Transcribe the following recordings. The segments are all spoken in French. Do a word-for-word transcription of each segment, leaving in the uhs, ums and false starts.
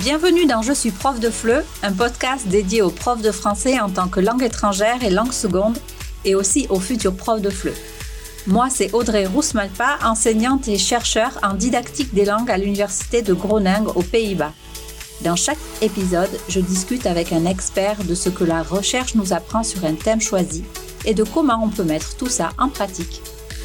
Bienvenue dans Je suis prof de F L E, un podcast dédié aux profs de français en tant que langue étrangère et langue seconde, et aussi aux futurs profs de F L E. Moi, c'est Audrey Rousmalpa, enseignante et chercheur en didactique des langues à l'université de Groningue aux Pays-Bas. Dans chaque épisode, je discute avec un expert de ce que la recherche nous apprend sur un thème choisi et de comment on peut mettre tout ça en pratique.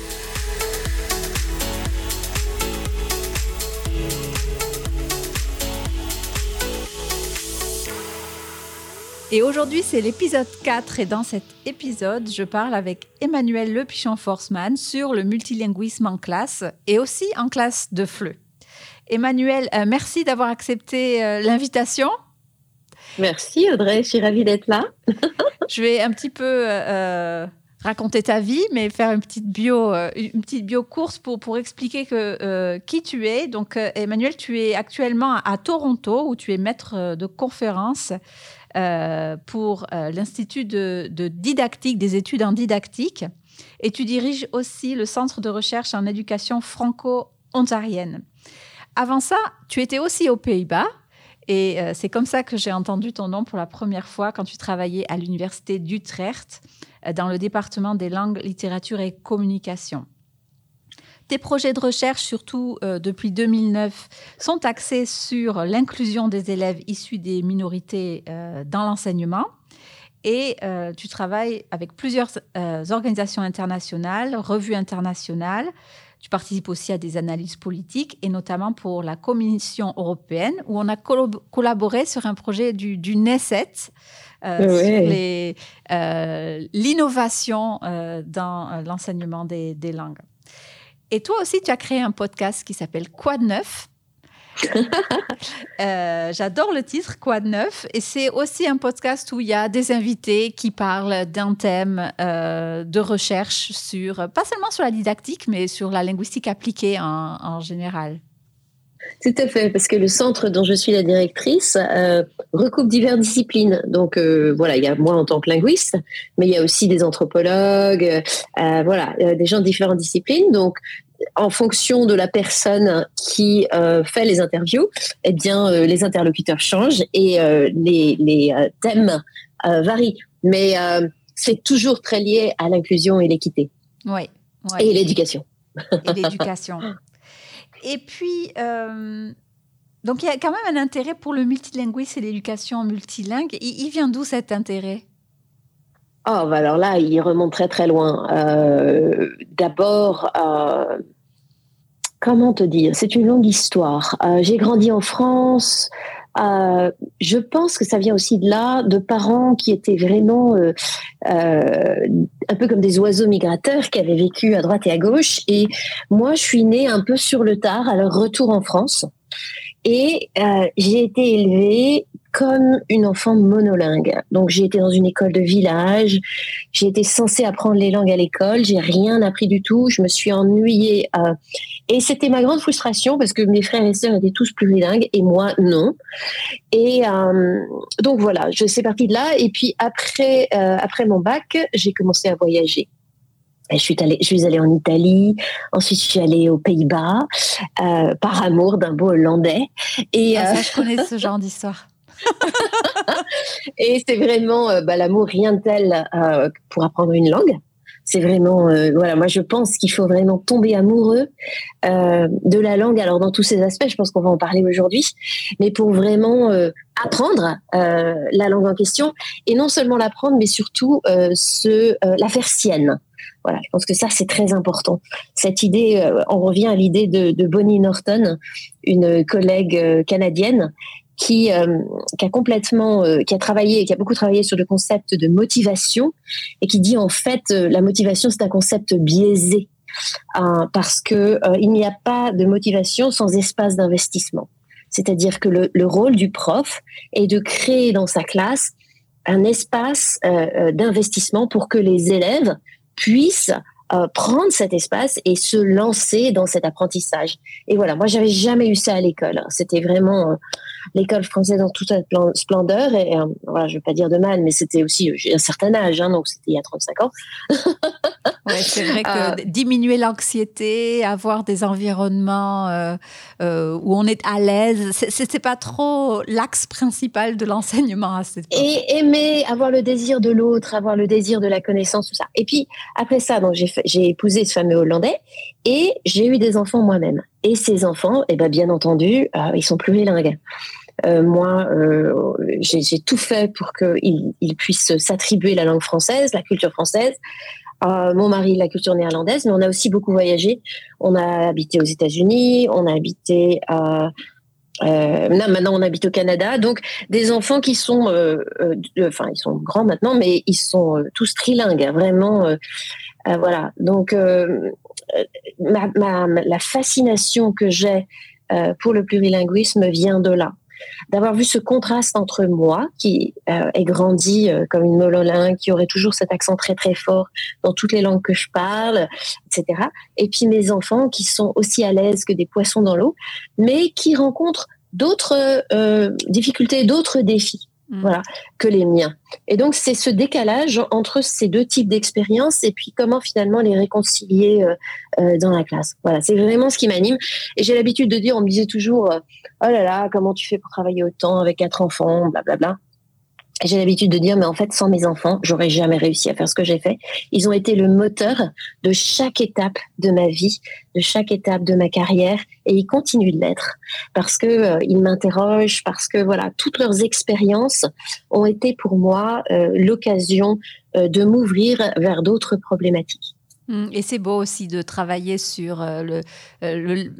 Et aujourd'hui, c'est l'épisode quatre et dans cet épisode, je parle avec Emmanuel Lepichon-Forsman sur le multilinguisme en classe et aussi en classe de F L E. Emmanuel, euh, merci d'avoir accepté euh, l'invitation. Merci Audrey, je suis ravie d'être là. Je vais un petit peu euh, raconter ta vie, mais faire une petite bio, euh, une petite bio courte pour, pour expliquer que, euh, qui tu es. Donc euh, Emmanuel, tu es actuellement à Toronto où tu es maître de conférence Euh, pour euh, l'Institut de, de didactique, des études en didactique. Et tu diriges aussi le Centre de recherche en éducation franco-ontarienne. Avant ça, tu étais aussi aux Pays-Bas. Et euh, c'est comme ça que j'ai entendu ton nom pour la première fois quand tu travaillais à l'Université d'Utrecht, euh, dans le département des langues, littérature et communication. Tes projets de recherche, surtout euh, depuis deux mille neuf, sont axés sur l'inclusion des élèves issus des minorités euh, dans l'enseignement. Et euh, tu travailles avec plusieurs euh, organisations internationales, revues internationales. Tu participes aussi à des analyses politiques, et notamment pour la Commission européenne, où on a collab- collaboré sur un projet du, du Knesset, euh, oui. sur les, euh, l'innovation euh, dans euh, l'enseignement des, des langues. Et toi aussi, tu as créé un podcast qui s'appelle Quoi de neuf ? euh, J'adore le titre, Quoi de neuf ? Et c'est aussi un podcast où il y a des invités qui parlent d'un thème euh, de recherche, sur, pas seulement sur la didactique, mais sur la linguistique appliquée en, en général. Tout à fait, parce que le centre dont je suis la directrice euh, recoupe diverses disciplines. Donc euh, voilà, il y a moi en tant que linguiste, mais il y a aussi des anthropologues, euh, voilà, euh, des gens de différentes disciplines. Donc en fonction de la personne qui euh, fait les interviews, eh bien euh, les interlocuteurs changent et euh, les, les euh, thèmes euh, varient. Mais euh, c'est toujours très lié à l'inclusion et l'équité. Oui. oui. Et l'éducation. Et l'éducation. Et puis, euh, donc il y a quand même un intérêt pour le multilinguisme et l'éducation multilingue. Il, il vient d'où cet intérêt ? Oh, bah alors là, il remonte très très loin. Euh, d'abord, euh, comment te dire ? C'est une longue histoire. Euh, j'ai grandi en France. Euh, je pense que ça vient aussi de là, de parents qui étaient vraiment euh, euh, un peu comme des oiseaux migrateurs qui avaient vécu à droite et à gauche. Et moi, je suis née un peu sur le tard à leur retour en France. Et euh, j'ai été élevée comme une enfant monolingue. Donc, j'ai été dans une école de village. J'ai été censée apprendre les langues à l'école. J'ai rien appris du tout. Je me suis ennuyée. Euh, et c'était ma grande frustration parce que mes frères et sœurs étaient tous plurilingues et moi, non. Et euh, donc, voilà, je suis partie de là. Et puis, après, euh, après mon bac, j'ai commencé à voyager. Et je suis allée, je suis allée en Italie, ensuite je suis allée aux Pays-Bas, euh, par amour d'un beau Hollandais. Et ah, ça, euh... je connais ce genre d'histoire. Et c'est vraiment euh, bah, l'amour, rien de tel euh, pour apprendre une langue. C'est vraiment, euh, voilà, moi je pense qu'il faut vraiment tomber amoureux euh, de la langue. Alors dans tous ses aspects, je pense qu'on va en parler aujourd'hui, mais pour vraiment euh, apprendre euh, la langue en question, et non seulement l'apprendre, mais surtout euh, se, euh, la faire sienne. Voilà, je pense que ça, c'est très important. Cette idée, euh, on revient à l'idée de, de Bonnie Norton, une collègue euh, canadienne qui, euh, qui a complètement, euh, qui a travaillé, qui a beaucoup travaillé sur le concept de motivation et qui dit en fait, euh, la motivation, c'est un concept biaisé hein, parce que euh, il n'y a pas de motivation sans espace d'investissement. C'est-à-dire que le, le rôle du prof est de créer dans sa classe un espace euh, d'investissement pour que les élèves puissent euh, prendre cet espace et se lancer dans cet apprentissage. Et voilà, moi, j'avais jamais eu ça à l'école. C'était vraiment euh, l'école française dans toute sa splendeur. Et euh, voilà, je ne veux pas dire de mal, mais c'était aussi, j'ai un certain âge, hein, donc c'était il y a trente-cinq ans. Ouais, c'est vrai que euh, diminuer l'anxiété, avoir des environnements euh, euh, où on est à l'aise, c'est, c'est pas trop l'axe principal de l'enseignement à cette époque. Et aimer, avoir le désir de l'autre, avoir le désir de la connaissance, tout ça. Et puis après ça, donc j'ai, fait, j'ai épousé ce fameux Hollandais et j'ai eu des enfants moi-même. Et ces enfants, eh ben bien entendu, euh, ils sont plurilingues. Euh, moi, euh, j'ai, j'ai tout fait pour qu'ils ils puissent s'attribuer la langue française, la culture française. Euh, mon mari, la culture néerlandaise, mais on a aussi beaucoup voyagé. On a habité aux États-Unis, on a habité à... Euh, non, maintenant, on habite au Canada. Donc, des enfants qui sont... Euh, euh, enfin, ils sont grands maintenant, mais ils sont euh, tous trilingues, hein, vraiment. Euh, euh, voilà. Donc, euh, ma, ma, la fascination que j'ai euh, pour le plurilinguisme vient de là. D'avoir vu ce contraste entre moi, qui euh, ai grandi euh, comme une monolingue, qui aurait toujours cet accent très très fort dans toutes les langues que je parle, et cetera. Et puis mes enfants qui sont aussi à l'aise que des poissons dans l'eau, mais qui rencontrent d'autres euh, difficultés, d'autres défis. Mmh. Voilà, que les miens. Et donc, c'est ce décalage entre ces deux types d'expériences et puis comment finalement les réconcilier euh, euh, dans la classe. Voilà, c'est vraiment ce qui m'anime. Et j'ai l'habitude de dire, on me disait toujours, euh, oh là là, comment tu fais pour travailler autant avec quatre enfants, blablabla. Et j'ai l'habitude de dire, mais en fait, sans mes enfants, j'aurais jamais réussi à faire ce que j'ai fait. Ils ont été le moteur de chaque étape de ma vie, de chaque étape de ma carrière, et ils continuent de l'être parce que euh, ils m'interrogent, parce que voilà, toutes leurs expériences ont été pour moi euh, l'occasion euh, de m'ouvrir vers d'autres problématiques. Et c'est beau aussi de travailler sur le, le,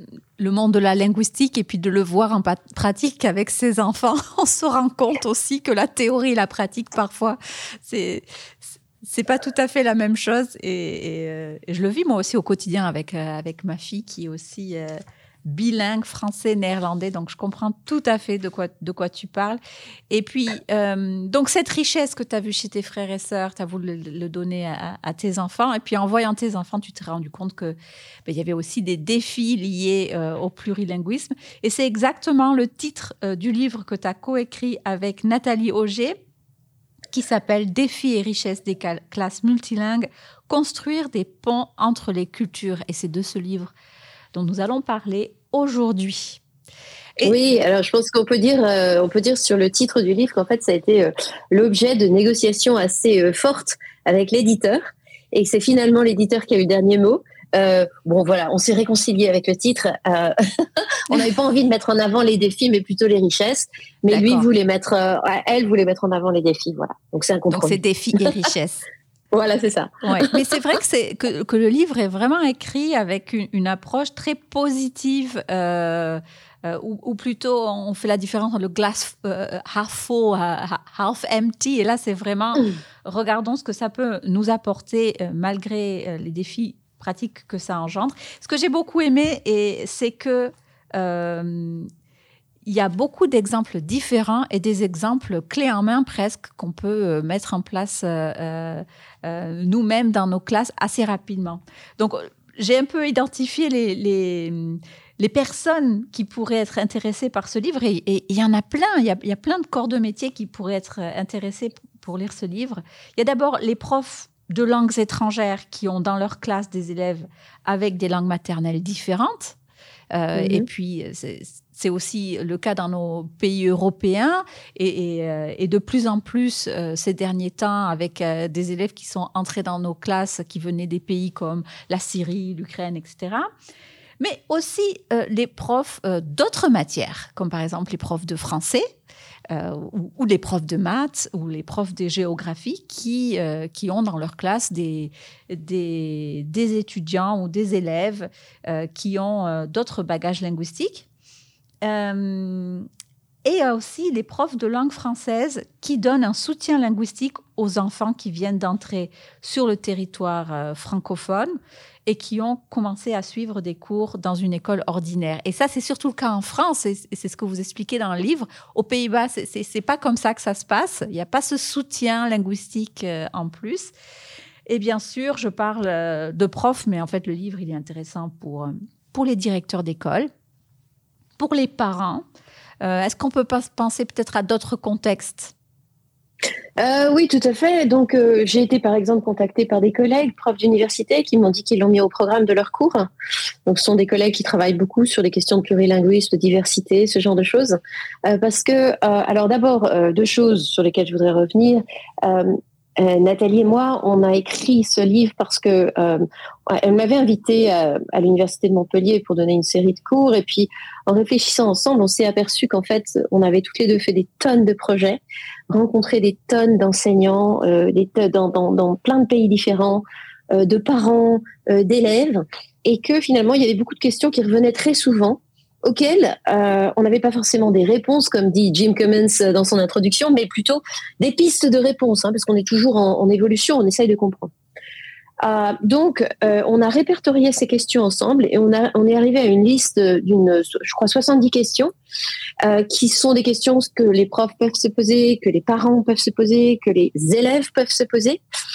le monde de la linguistique et puis de le voir en pratique avec ses enfants. On se rend compte aussi que la théorie et la pratique, parfois, c'est, c'est pas tout à fait la même chose. Et, et, et je le vis moi aussi au quotidien avec, avec ma fille qui est aussi euh, bilingue français-néerlandais. Donc, je comprends tout à fait de quoi, de quoi tu parles. Et puis, euh, donc cette richesse que tu as vue chez tes frères et sœurs, tu as voulu le, le donner à, à tes enfants. Et puis, en voyant tes enfants, tu t'es rendu compte qu'il ben, y avait aussi des défis liés euh, au plurilinguisme. Et c'est exactement le titre euh, du livre que tu as coécrit avec Nathalie Auger, qui s'appelle « Défis et richesses des classes multilingues, construire des ponts entre les cultures ». Et c'est de ce livre dont nous allons parler aujourd'hui. Et... Oui, alors je pense qu'on peut dire, euh, on peut dire sur le titre du livre qu'en fait, ça a été euh, l'objet de négociations assez euh, fortes avec l'éditeur et que c'est finalement l'éditeur qui a eu le dernier mot. Euh, bon, voilà, on s'est réconcilié avec le titre. Euh, on n'avait pas envie de mettre en avant les défis, mais plutôt les richesses. Mais D'accord. lui voulait mettre, euh, elle voulait mettre en avant les défis. Voilà. Donc c'est un compromis. Donc c'est défis et richesses. Voilà, c'est ça. Ouais. Mais c'est vrai que, c'est, que, que le livre est vraiment écrit avec une, une approche très positive, euh, euh, ou, ou plutôt on fait la différence entre le glass euh, half full, half empty. Et là, c'est vraiment, mmh. regardons ce que ça peut nous apporter euh, malgré euh, les défis pratiques que ça engendre. Ce que j'ai beaucoup aimé, et c'est que euh, il y a beaucoup d'exemples différents et des exemples clés en main presque qu'on peut mettre en place euh, euh, nous-mêmes dans nos classes assez rapidement. Donc, j'ai un peu identifié les, les, les personnes qui pourraient être intéressées par ce livre et il y en a plein. Il y a, y a plein de corps de métier qui pourraient être intéressés pour lire ce livre. Il y a d'abord les profs de langues étrangères qui ont dans leur classe des élèves avec des langues maternelles différentes. Euh, mm-hmm. Et puis, c'est, c'est aussi le cas dans nos pays européens et, et, euh, et de plus en plus euh, ces derniers temps avec euh, des élèves qui sont entrés dans nos classes qui venaient des pays comme la Syrie, l'Ukraine, et cetera. Mais aussi euh, les profs euh, d'autres matières, comme par exemple les profs de français euh, ou, ou les profs de maths ou les profs de géographie qui, euh, qui ont dans leur classe des, des, des étudiants ou des élèves euh, qui ont euh, d'autres bagages linguistiques. Euh, et il y a aussi les profs de langue française qui donnent un soutien linguistique aux enfants qui viennent d'entrer sur le territoire euh, francophone et qui ont commencé à suivre des cours dans une école ordinaire. Et ça, c'est surtout le cas en France, et c'est ce que vous expliquez dans le livre. Aux Pays-Bas, c'est, c'est, c'est pas comme ça que ça se passe. Il n'y a pas ce soutien linguistique euh, en plus. Et bien sûr, je parle de profs, mais en fait, le livre, il est intéressant pour, pour les directeurs d'école, pour les parents. Euh, est-ce qu'on peut pas penser peut-être à d'autres contextes ? Euh, oui, tout à fait. Donc, euh, j'ai été par exemple contactée par des collègues, profs d'université, qui m'ont dit qu'ils l'ont mis au programme de leurs cours. Donc, ce sont des collègues qui travaillent beaucoup sur les questions de plurilinguisme, de diversité, ce genre de choses. Euh, parce que, euh, alors d'abord, euh, deux choses sur lesquelles je voudrais revenir. Euh, euh, Nathalie et moi, on a écrit ce livre parce que euh, elle m'avait invitée à, à l'université de Montpellier pour donner une série de cours. Et puis, en réfléchissant ensemble, on s'est aperçu qu'en fait, on avait toutes les deux fait des tonnes de projets, rencontré des tonnes d'enseignants, euh, des t- dans, dans, dans plein de pays différents, euh, de parents, euh, d'élèves, et que finalement, il y avait beaucoup de questions qui revenaient très souvent, auxquelles euh, on n'avait pas forcément des réponses, comme dit Jim Cummins dans son introduction, mais plutôt des pistes de réponses, hein, parce qu'on est toujours en, en évolution, on essaye de comprendre. Euh, donc, euh, on a répertorié ces questions ensemble et on, a, on est arrivé à une liste d'une, je crois, soixante-dix questions euh, qui sont des questions que les profs peuvent se poser, que les parents peuvent se poser, que les élèves peuvent se poser.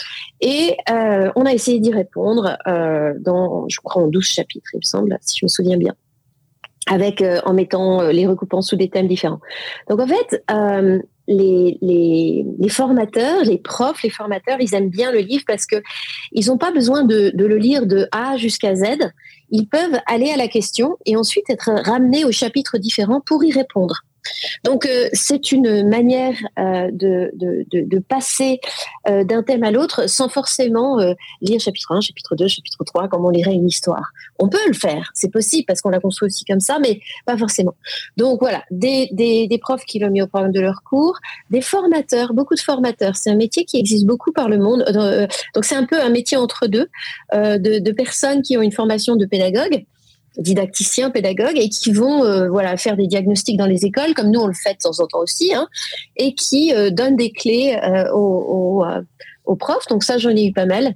Et euh, on a essayé d'y répondre euh, dans, je crois, en douze chapitres, il me semble, si je me souviens bien, avec euh, en mettant euh, les recoupant sous des thèmes différents. Donc, en fait... Euh, Les, les, les formateurs, les profs, les formateurs, ils aiment bien le livre parce que ils n'ont pas besoin de, de le lire de A jusqu'à Z. Ils peuvent aller à la question et ensuite être ramenés aux chapitres différents pour y répondre. Donc, euh, c'est une manière euh, de, de, de, de passer euh, d'un thème à l'autre sans forcément euh, lire chapitre un, chapitre deux, chapitre trois, comme on lirait une histoire. On peut le faire, c'est possible parce qu'on l'a construit aussi comme ça, mais pas forcément. Donc, voilà, des, des, des profs qui l'ont mis au programme de leur cours, des formateurs, beaucoup de formateurs. C'est un métier qui existe beaucoup par le monde. Euh, donc, c'est un peu un métier entre deux, euh, de, de personnes qui ont une formation de pédagogue, didacticiens, pédagogues, et qui vont euh, voilà, faire des diagnostics dans les écoles, comme nous on le fait de temps en temps aussi, hein, et qui euh, donnent des clés euh, aux, aux, euh, aux profs. Donc ça, j'en ai eu pas mal.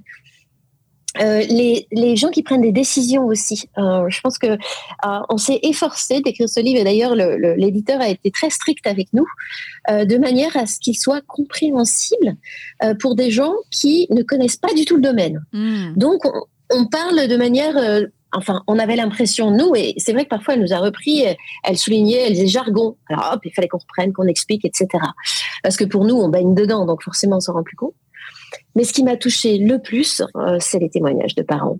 Euh, les, les gens qui prennent des décisions aussi. Euh, je pense que euh, on s'est efforcé d'écrire ce livre, et d'ailleurs le, le, l'éditeur a été très strict avec nous, euh, de manière à ce qu'il soit compréhensible euh, pour des gens qui ne connaissent pas du tout le domaine. Mmh. Donc on, on parle de manière... Euh, Enfin, on avait l'impression, nous, et c'est vrai que parfois elle nous a repris, elle soulignait, elle disait jargon. Alors hop, il fallait qu'on reprenne, qu'on explique, et cetera. Parce que pour nous, on baigne dedans, donc forcément, on s'en rend plus compte. Mais ce qui m'a touchée le plus, euh, c'est les témoignages de parents.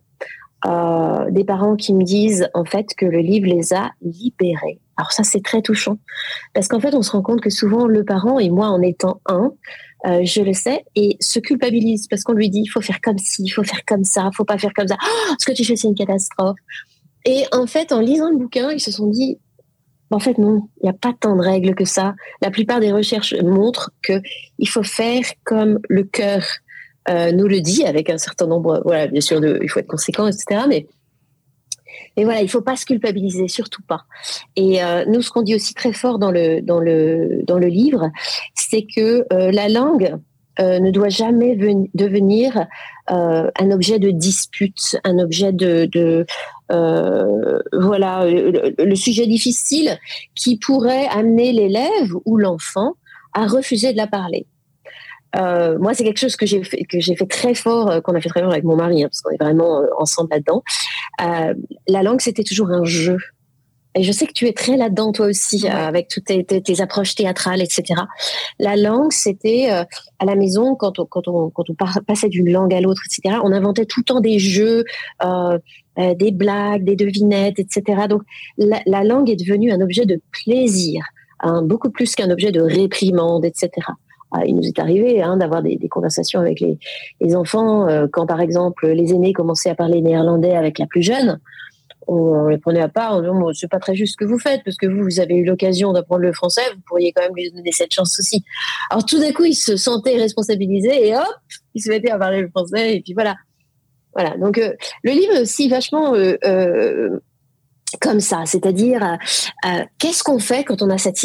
Euh, des parents qui me disent, en fait, que le livre les a libérés. Alors ça, c'est très touchant. Parce qu'en fait, on se rend compte que souvent, le parent, et moi en étant un, Euh, je le sais, et se culpabilise parce qu'on lui dit il faut faire comme ci, il faut faire comme ça, il faut pas faire comme ça. Oh, ce que tu fais, c'est une catastrophe. Et en fait, en lisant le bouquin, ils se sont dit en fait non, il n'y a pas tant de règles que ça. La plupart des recherches montrent que il faut faire comme le cœur euh, nous le dit, avec un certain nombre, voilà, bien sûr, de, il faut être conséquent, et cetera. Mais Mais voilà, il ne faut pas se culpabiliser, surtout pas. Et euh, nous, ce qu'on dit aussi très fort dans le, dans le, dans le livre, c'est que euh, la langue euh, ne doit jamais ven- devenir euh, un objet de dispute, un objet de... de euh, voilà, le, le sujet difficile qui pourrait amener l'élève ou l'enfant à refuser de la parler. Euh, moi, c'est quelque chose que j'ai fait, que j'ai fait très fort, euh, qu'on a fait très fort avec mon mari, hein, parce qu'on est vraiment euh, ensemble là-dedans. Euh, la langue, c'était toujours un jeu. Et je sais que tu es très là-dedans, toi aussi, ouais. euh, avec toutes tes, tes, tes approches théâtrales, et cetera. La langue, c'était euh, à la maison, quand on, quand on, quand on par, passait d'une langue à l'autre, et cetera, on inventait tout le temps des jeux, euh, euh, des blagues, des devinettes, et cetera. Donc, la, la langue est devenue un objet de plaisir, hein, beaucoup plus qu'un objet de réprimande, et cetera. Il nous est arrivé hein, d'avoir des, des conversations avec les, les enfants euh, quand, par exemple, les aînés commençaient à parler néerlandais avec la plus jeune. On, on les prenait à part en disant bon, c'est pas très juste ce que vous faites parce que vous, vous avez eu l'occasion d'apprendre le français, vous pourriez quand même lui donner cette chance aussi. Alors tout d'un coup, ils se sentaient responsabilisés et hop, ils se mettaient à parler le français et puis voilà. Voilà. Donc euh, le livre est aussi vachement euh, euh, comme ça, c'est-à-dire euh, euh, qu'est-ce qu'on fait quand on a cette situation-là ?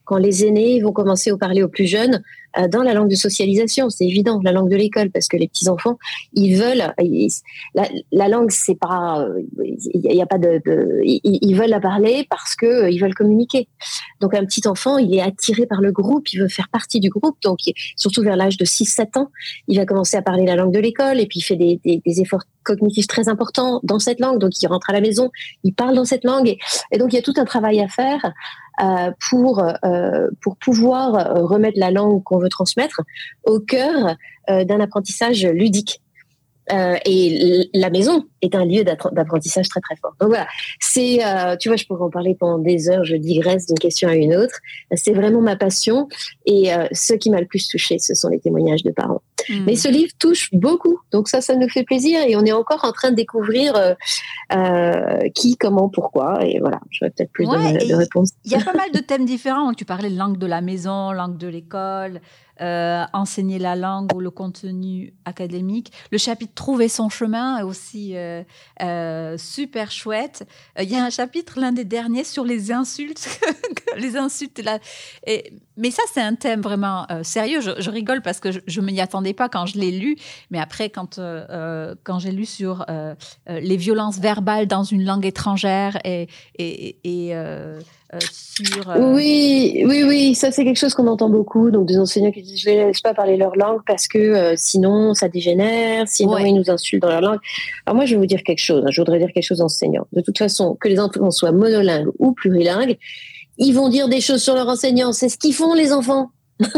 quand les aînés vont commencer à parler aux plus jeunes euh, dans la langue de socialisation. C'est évident, la langue de l'école, parce que les petits enfants, ils veulent. Ils, la, la langue, c'est pas. Il n'y a, a pas de. de ils, ils veulent la parler parce que euh, ils veulent communiquer. Donc un petit enfant, il est attiré par le groupe, il veut faire partie du groupe. Donc surtout vers l'âge de six sept ans, il va commencer à parler la langue de l'école et puis il fait des, des, des efforts cognitifs très importants dans cette langue. Donc il rentre à la maison, il parle dans cette langue et, et donc il y a tout un travail à faire euh, pour euh, pour pouvoir remettre la langue qu'on veut transmettre au cœur euh, d'un apprentissage ludique. Euh, et la maison est un lieu d'apprentissage très très fort. Donc voilà, c'est, euh, tu vois, je pourrais en parler pendant des heures, je digresse d'une question à une autre. C'est vraiment ma passion et euh, ce qui m'a le plus touché, ce sont les témoignages de parents. Mmh. Mais ce livre touche beaucoup, donc ça, ça nous fait plaisir et on est encore en train de découvrir euh, euh, qui, comment, pourquoi et voilà, j'aurais peut-être plus ouais, de, de réponses. Il y a pas mal de thèmes différents. Tu parlais de langue de la maison, langue de l'école. Euh, enseigner la langue ou le contenu académique. Le chapitre Trouver son chemin est aussi euh, euh, super chouette. Il euh, y a un chapitre, l'un des derniers, sur les insultes. les insultes là. Et, mais ça, c'est un thème vraiment euh, sérieux. Je, je rigole parce que je ne m'y attendais pas quand je l'ai lu. Mais après, quand, euh, quand j'ai lu sur euh, euh, les violences verbales dans une langue étrangère et... et, et euh, Euh, sur, euh... Oui, oui, oui, ça c'est quelque chose qu'on entend beaucoup. Donc des enseignants qui disent je ne les laisse pas parler leur langue parce que euh, sinon ça dégénère, sinon ouais. ils nous insultent dans leur langue. Alors moi je vais vous dire quelque chose, hein, je voudrais dire quelque chose aux enseignants. De toute façon, que les enfants soient monolingues ou plurilingues, ils vont dire des choses sur leurs enseignants. C'est ce qu'ils font les enfants.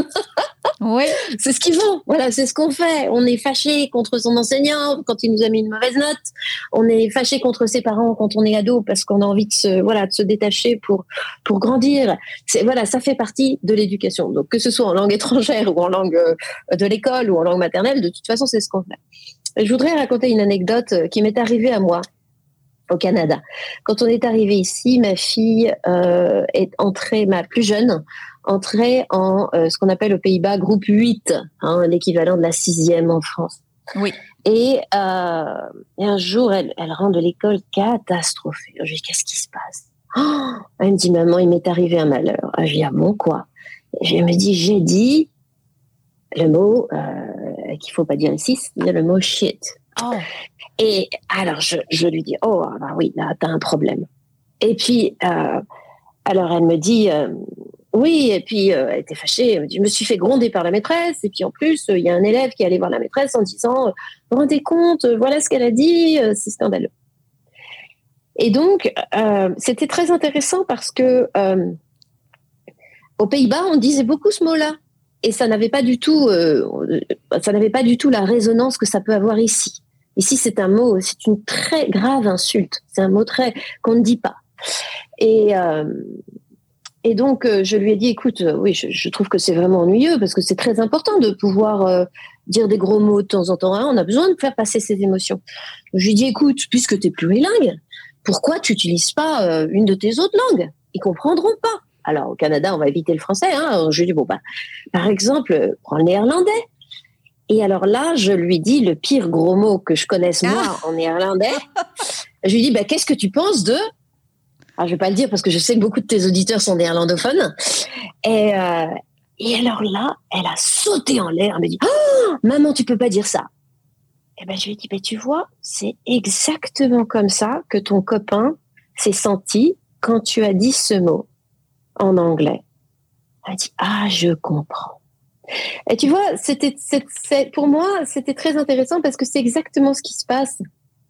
Oui, c'est ce qu'ils font. Voilà, c'est ce qu'on fait. On est fâché contre son enseignant quand il nous a mis une mauvaise note. On est fâché contre ses parents quand on est ado parce qu'on a envie de se, voilà, de se détacher pour pour grandir. C'est, voilà, ça fait partie de l'éducation. Donc que ce soit en langue étrangère ou en langue de l'école ou en langue maternelle, de toute façon, c'est ce qu'on fait. Je voudrais raconter une anecdote qui m'est arrivée à moi au Canada. Quand on est arrivé ici, ma fille euh, est entrée, ma plus jeune, entrée en euh, ce qu'on appelle aux Pays-Bas groupe huit, hein, l'équivalent de la sixième en France. Oui. Et, euh, et un jour, elle, elle rentre de l'école catastrophée. Je lui dis, qu'est-ce qui se passe? Oh, elle me dit, maman, il m'est arrivé un malheur. Je lui dis, ah bon, quoi? Je me dis, j'ai dit le mot euh, qu'il ne faut pas dire ici, c'est le mot shit. Oh. Et alors, je, je lui dis, oh, bah oui, là, t'as un problème. Et puis, euh, alors, elle me dit, euh, oui, et puis, euh, elle était fâchée. Elle me dit, je me suis fait gronder par la maîtresse. Et puis, en plus, il euh, y a un élève qui est allé voir la maîtresse en disant, vous vous rendez compte, voilà ce qu'elle a dit, euh, c'est scandaleux. Et donc, euh, c'était très intéressant parce que euh, aux Pays-Bas, on disait beaucoup ce mot-là. Et ça n'avait pas du tout, euh, ça n'avait pas du tout la résonance que ça peut avoir ici. Ici, c'est un mot, c'est une très grave insulte. C'est un mot très qu'on ne dit pas. Et euh, et donc, euh, je lui ai dit, écoute, euh, oui, je, je trouve que c'est vraiment ennuyeux parce que c'est très important de pouvoir euh, dire des gros mots de temps en temps. Hein, on a besoin de faire passer ses émotions. Je lui ai dit, écoute, puisque tu es plurilingue, pourquoi tu n'utilises pas euh, une de tes autres langues? Ils comprendront pas. Alors, au Canada, on va éviter le français. Hein. Alors, je lui ai dit, bon, bah, par exemple, prends le néerlandais. Et alors là, je lui dis le pire gros mot que je connaisse, moi, ah. en néerlandais. Je lui dis, bah, qu'est-ce que tu penses de... Alors, je ne vais pas le dire parce que je sais que beaucoup de tes auditeurs sont néerlandophones. Et, euh, et alors là, elle a sauté en l'air. Elle me dit, oh, maman, tu ne peux pas dire ça. Et ben, je lui ai dit, bah, tu vois, c'est exactement comme ça que ton copain s'est senti quand tu as dit ce mot en anglais. Elle a dit, ah, je comprends. Et tu vois, c'était, c'est, c'est, pour moi, c'était très intéressant parce que c'est exactement ce qui se passe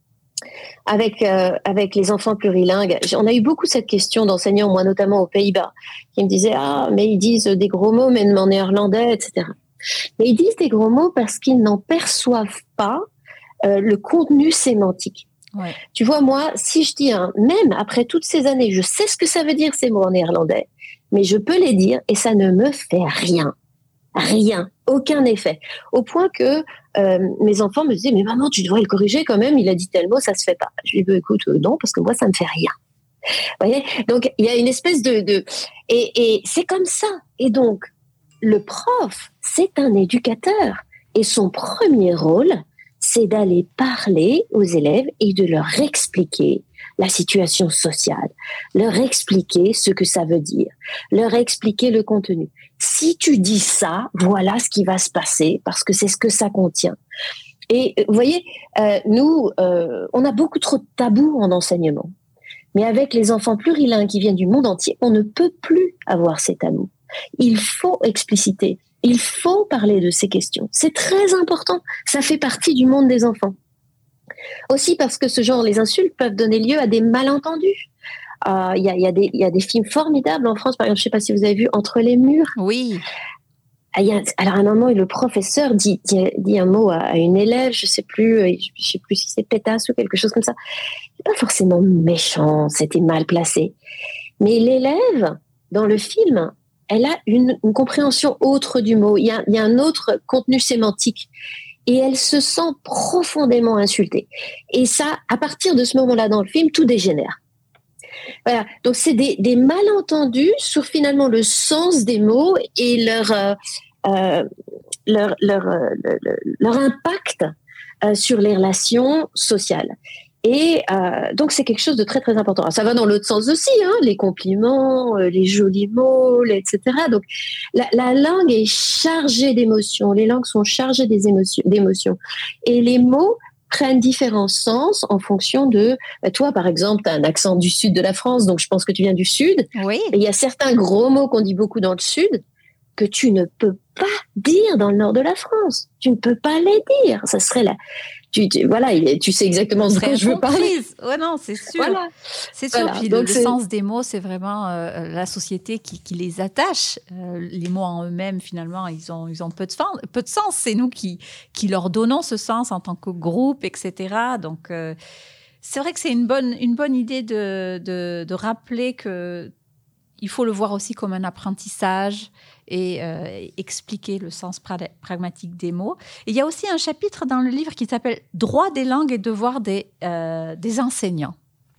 avec, euh, avec les enfants plurilingues. On a eu beaucoup cette question d'enseignants, moi notamment aux Pays-Bas, qui me disaient « Ah, mais ils disent des gros mots, même en néerlandais, et cetera » Mais ils disent des gros mots parce qu'ils n'en perçoivent pas euh, le contenu sémantique. Ouais. Tu vois, moi, si je dis, hein, même après toutes ces années, je sais ce que ça veut dire ces mots en néerlandais, mais je peux les dire et ça ne me fait rien. Rien, aucun effet. Au point que euh, mes enfants me disaient, mais maman, tu devrais le corriger quand même, il a dit tel mot, ça se fait pas. Je lui dis, écoute, euh, non, parce que moi, ça me fait rien. Vous voyez ? Donc, il y a une espèce de... de... Et, et c'est comme ça. Et donc, le prof, c'est un éducateur. Et son premier rôle, c'est d'aller parler aux élèves et de leur expliquer la situation sociale, leur expliquer ce que ça veut dire, leur expliquer le contenu. Si tu dis ça, voilà ce qui va se passer parce que c'est ce que ça contient. Et vous voyez, euh, nous, euh, on a beaucoup trop de tabous en enseignement. Mais avec les enfants plurilingues qui viennent du monde entier, on ne peut plus avoir ces tabous. Il faut expliciter, il faut parler de ces questions. C'est très important, ça fait partie du monde des enfants. Aussi parce que ce genre, les insultes peuvent donner lieu à des malentendus. Il euh, y, y, y a des films formidables en France, par exemple, je ne sais pas si vous avez vu Entre les murs. Oui. Y a, alors à un moment, le professeur dit, dit, dit un mot à, à une élève, je ne sais plus, je ne sais plus si c'est pétasse ou quelque chose comme ça. C'est pas forcément méchant, c'était mal placé. Mais l'élève, dans le film, elle a une, une compréhension autre du mot. Il y a, y a un autre contenu sémantique. Et elle se sent profondément insultée. Et ça, à partir de ce moment-là dans le film, tout dégénère. Voilà. Donc, c'est des, des malentendus sur finalement le sens des mots et leur, euh, euh, leur, leur, euh, leur, leur impact euh, sur les relations sociales. Et euh, donc, c'est quelque chose de très, très important. Alors, ça va dans l'autre sens aussi, hein, les compliments, euh, les jolis mots, et cetera. Donc, la, la langue est chargée d'émotions. Les langues sont chargées des émotions, d'émotions. Et les mots prennent différents sens en fonction de... Toi, par exemple, tu as un accent du sud de la France, donc je pense que tu viens du sud. Oui. Et il y a certains gros mots qu'on dit beaucoup dans le sud que tu ne peux pas dire dans le nord de la France. Tu ne peux pas les dire. Ça serait la... Tu, tu, voilà, tu sais exactement de quoi je veux parler. Ouais, non, c'est sûr. Voilà. C'est sûr. Voilà. Puis Donc le, c'est... le sens des mots, c'est vraiment euh, la société qui, qui les attache. Euh, les mots en eux-mêmes, finalement, ils ont, ils ont peu de sens. Peu de sens. C'est nous qui, qui leur donnons ce sens en tant que groupe, et cetera. Donc, euh, c'est vrai que c'est une bonne, une bonne idée de, de, de rappeler que il faut le voir aussi comme un apprentissage et euh, expliquer le sens pra- pragmatique des mots. Et il y a aussi un chapitre dans le livre qui s'appelle « Droit des langues et devoirs des, euh, des enseignants ».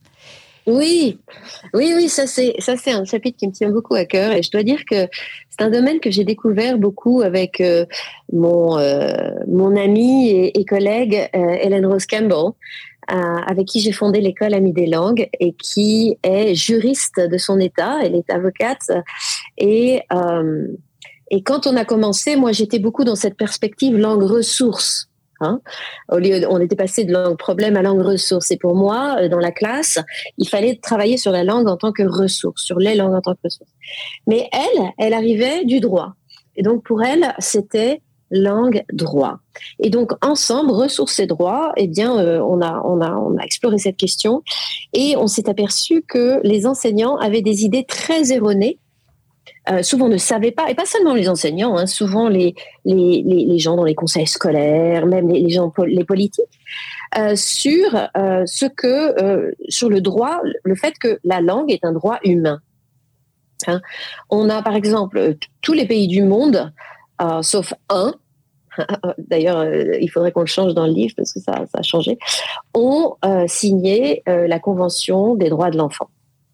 Oui, oui, oui, ça c'est, ça c'est un chapitre qui me tient beaucoup à cœur et je dois dire que c'est un domaine que j'ai découvert beaucoup avec euh, mon, euh, mon amie et, et collègue euh, Hélène Rose Campbell, Euh, avec qui j'ai fondé l'école Amis des langues et qui est juriste de son état, elle est avocate et, euh, et quand on a commencé, moi j'étais beaucoup dans cette perspective langue ressource. Hein. Au lieu, on était passé de langue problème à langue ressource et pour moi, dans la classe, il fallait travailler sur la langue en tant que ressource, sur les langues en tant que ressource. Mais elle, elle arrivait du droit et donc pour elle, c'était langue, droit. Et donc, ensemble, ressources et droits, eh bien, euh, on, a, on, a, on a exploré cette question et on s'est aperçu que les enseignants avaient des idées très erronées, euh, souvent ne savaient pas, et pas seulement les enseignants, hein, souvent les, les, les, les gens dans les conseils scolaires, même les, les gens, les politiques, euh, sur euh, ce que, euh, sur le droit, le fait que la langue est un droit humain. Hein. On a, par exemple, tous les pays du monde, euh, sauf un, d'ailleurs, euh, il faudrait qu'on le change dans le livre parce que ça, ça a changé, ont euh, signé euh, la Convention des droits de l'enfant.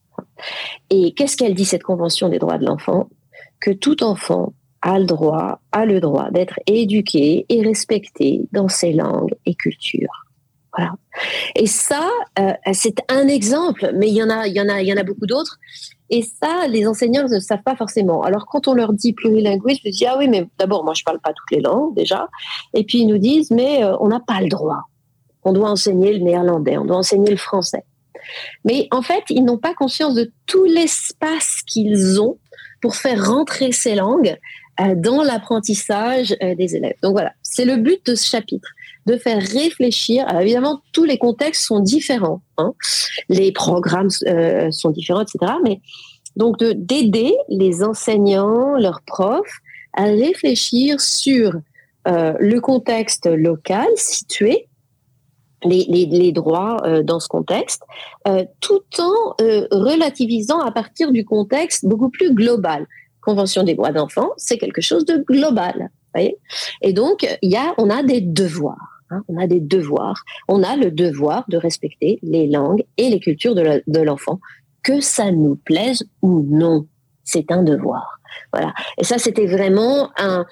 Et qu'est-ce qu'elle dit, cette Convention des droits de l'enfant ? Que tout enfant a le droit, a le droit d'être éduqué et respecté dans ses langues et cultures. Voilà. Et ça, euh, c'est un exemple, mais il y en a, il y en a, il y en a beaucoup d'autres. Et ça, les enseignants ne savent pas forcément. Alors, quand on leur dit plurilinguisme, je dis, ah oui, mais d'abord, moi, je ne parle pas toutes les langues, déjà. Et puis, ils nous disent, mais euh, on n'a pas le droit. On doit enseigner le néerlandais, on doit enseigner le français. Mais en fait, ils n'ont pas conscience de tout l'espace qu'ils ont pour faire rentrer ces langues euh, dans l'apprentissage euh, des élèves. Donc voilà, c'est le but de ce chapitre, de faire réfléchir. Alors évidemment, tous les contextes sont différents, hein. Les programmes euh, sont différents, et cetera. Mais donc de, d'aider les enseignants, leurs profs, à réfléchir sur euh, le contexte local situé, les, les, les droits euh, dans ce contexte, euh, tout en euh, relativisant à partir du contexte beaucoup plus global. Convention des droits d'enfants, c'est quelque chose de global. Vous voyez ? Et donc, il y a, on a des devoirs. Hein, on a des devoirs. On a le devoir de respecter les langues et les cultures de, la, de l'enfant, que ça nous plaise ou non. C'est un devoir. Voilà. Et ça, c'était vraiment un,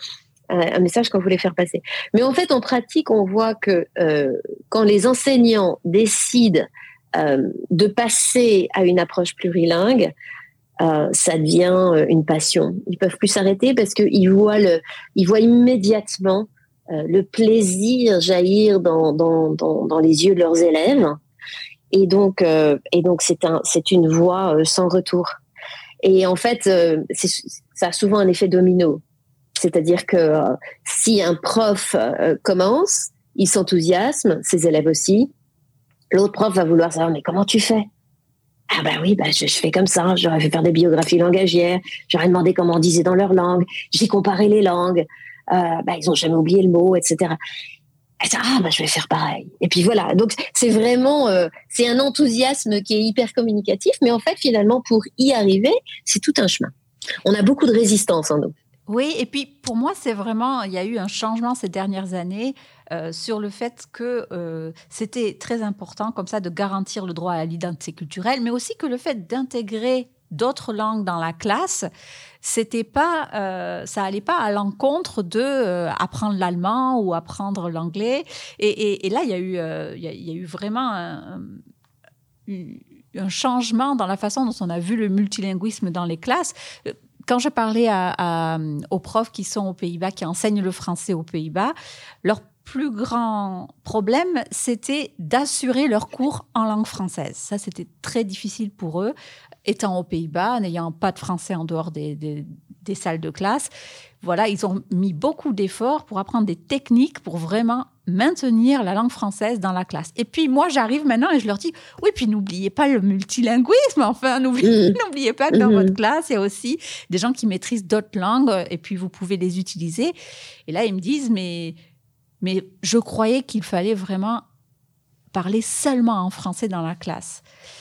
un message qu'on voulait faire passer. Mais en fait, en pratique, on voit que euh, quand les enseignants décident euh, de passer à une approche plurilingue, euh, ça devient une passion. Ils peuvent plus s'arrêter parce qu'ils voient, le, ils voient immédiatement euh, le plaisir jaillir dans, dans, dans, dans les yeux de leurs élèves. Et donc, euh, et donc c'est, un, c'est une voie euh, sans retour. Et en fait, euh, c'est, ça a souvent un effet domino. C'est-à-dire que euh, si un prof euh, commence, il s'enthousiasme, ses élèves aussi. L'autre prof va vouloir savoir, mais comment tu fais ? Ah bah oui, bah je, je fais comme ça. J'aurais fait faire des biographies langagières. J'aurais demandé comment on disait dans leur langue. J'ai comparé les langues. Euh, bah ils ont jamais oublié le mot, et cetera. Et ça, ah bah je vais faire pareil. Et puis voilà. Donc c'est vraiment, euh, c'est un enthousiasme qui est hyper communicatif. Mais en fait, finalement, pour y arriver, c'est tout un chemin. On a beaucoup de résistance en nous. Oui, et puis pour moi, c'est vraiment, il y a eu un changement ces dernières années euh, sur le fait que euh, c'était très important comme ça de garantir le droit à l'identité culturelle, mais aussi que le fait d'intégrer d'autres langues dans la classe, c'était pas, euh, ça allait pas à l'encontre de euh, apprendre l'allemand ou apprendre l'anglais. Et, et, et là, il y a eu, euh, il y a, il y a eu vraiment un, un, un changement dans la façon dont on a vu le multilinguisme dans les classes. Quand je parlais à, à, aux profs qui sont aux Pays-Bas, qui enseignent le français aux Pays-Bas, leur plus grand problème, c'était d'assurer leurs cours en langue française. Ça, c'était très difficile pour eux, étant aux Pays-Bas, n'ayant pas de français en dehors des, des, des salles de classe. Voilà, ils ont mis beaucoup d'efforts pour apprendre des techniques pour vraiment maintenir la langue française dans la classe. Et puis, moi, j'arrive maintenant et je leur dis, oui, puis n'oubliez pas le multilinguisme. Enfin, n'oubliez, mmh. n'oubliez pas que dans mmh. votre classe, il y a aussi des gens qui maîtrisent d'autres langues et puis vous pouvez les utiliser. Et là, ils me disent, mais, mais je croyais qu'il fallait vraiment parler seulement en français dans la classe.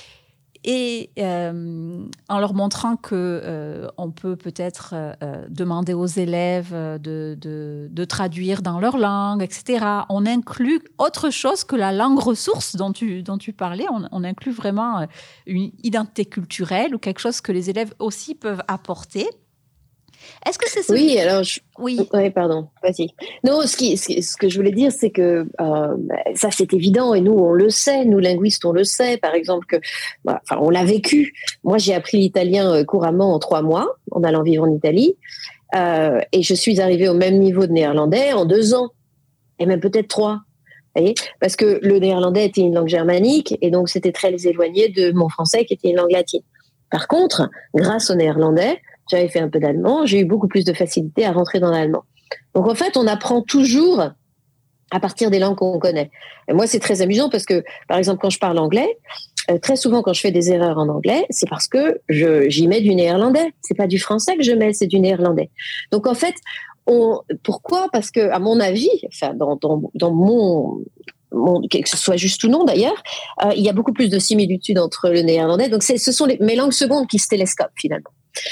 Et euh, en leur montrant qu'on euh, peut peut-être euh, demander aux élèves de, de, de traduire dans leur langue, et cetera. On inclut autre chose que la langue ressource dont tu, dont tu parlais. On, on inclut vraiment une identité culturelle ou quelque chose que les élèves aussi peuvent apporter. Est-ce que c'est ça? Oui, alors, je... oui. oui, pardon, vas-y. Non, ce, qui, ce, qui, ce que je voulais dire, c'est que euh, ça, c'est évident, et nous, on le sait, nous, linguistes, on le sait, par exemple, que, bah, enfin, on l'a vécu. Moi, j'ai appris l'italien couramment en trois mois, en allant vivre en Italie, euh, et je suis arrivée au même niveau de néerlandais en deux ans, et même peut-être trois. Vous voyez, parce que le néerlandais était une langue germanique, et donc c'était très éloigné de mon français, qui était une langue latine. Par contre, grâce au néerlandais, j'avais fait un peu d'allemand, j'ai eu beaucoup plus de facilité à rentrer dans l'allemand. Donc en fait, on apprend toujours à partir des langues qu'on connaît. Et moi, c'est très amusant parce que, par exemple, quand je parle anglais, euh, très souvent quand je fais des erreurs en anglais, c'est parce que je, j'y mets du néerlandais. C'est pas du français que je mets, c'est du néerlandais. Donc en fait, on, pourquoi ? Parce que, à mon avis, enfin, dans, dans, dans mon... Mon, que ce soit juste ou non d'ailleurs, euh, il y a beaucoup plus de similitudes entre le néerlandais. Donc c'est, ce sont les, mes langues secondes qui se télescopent finalement.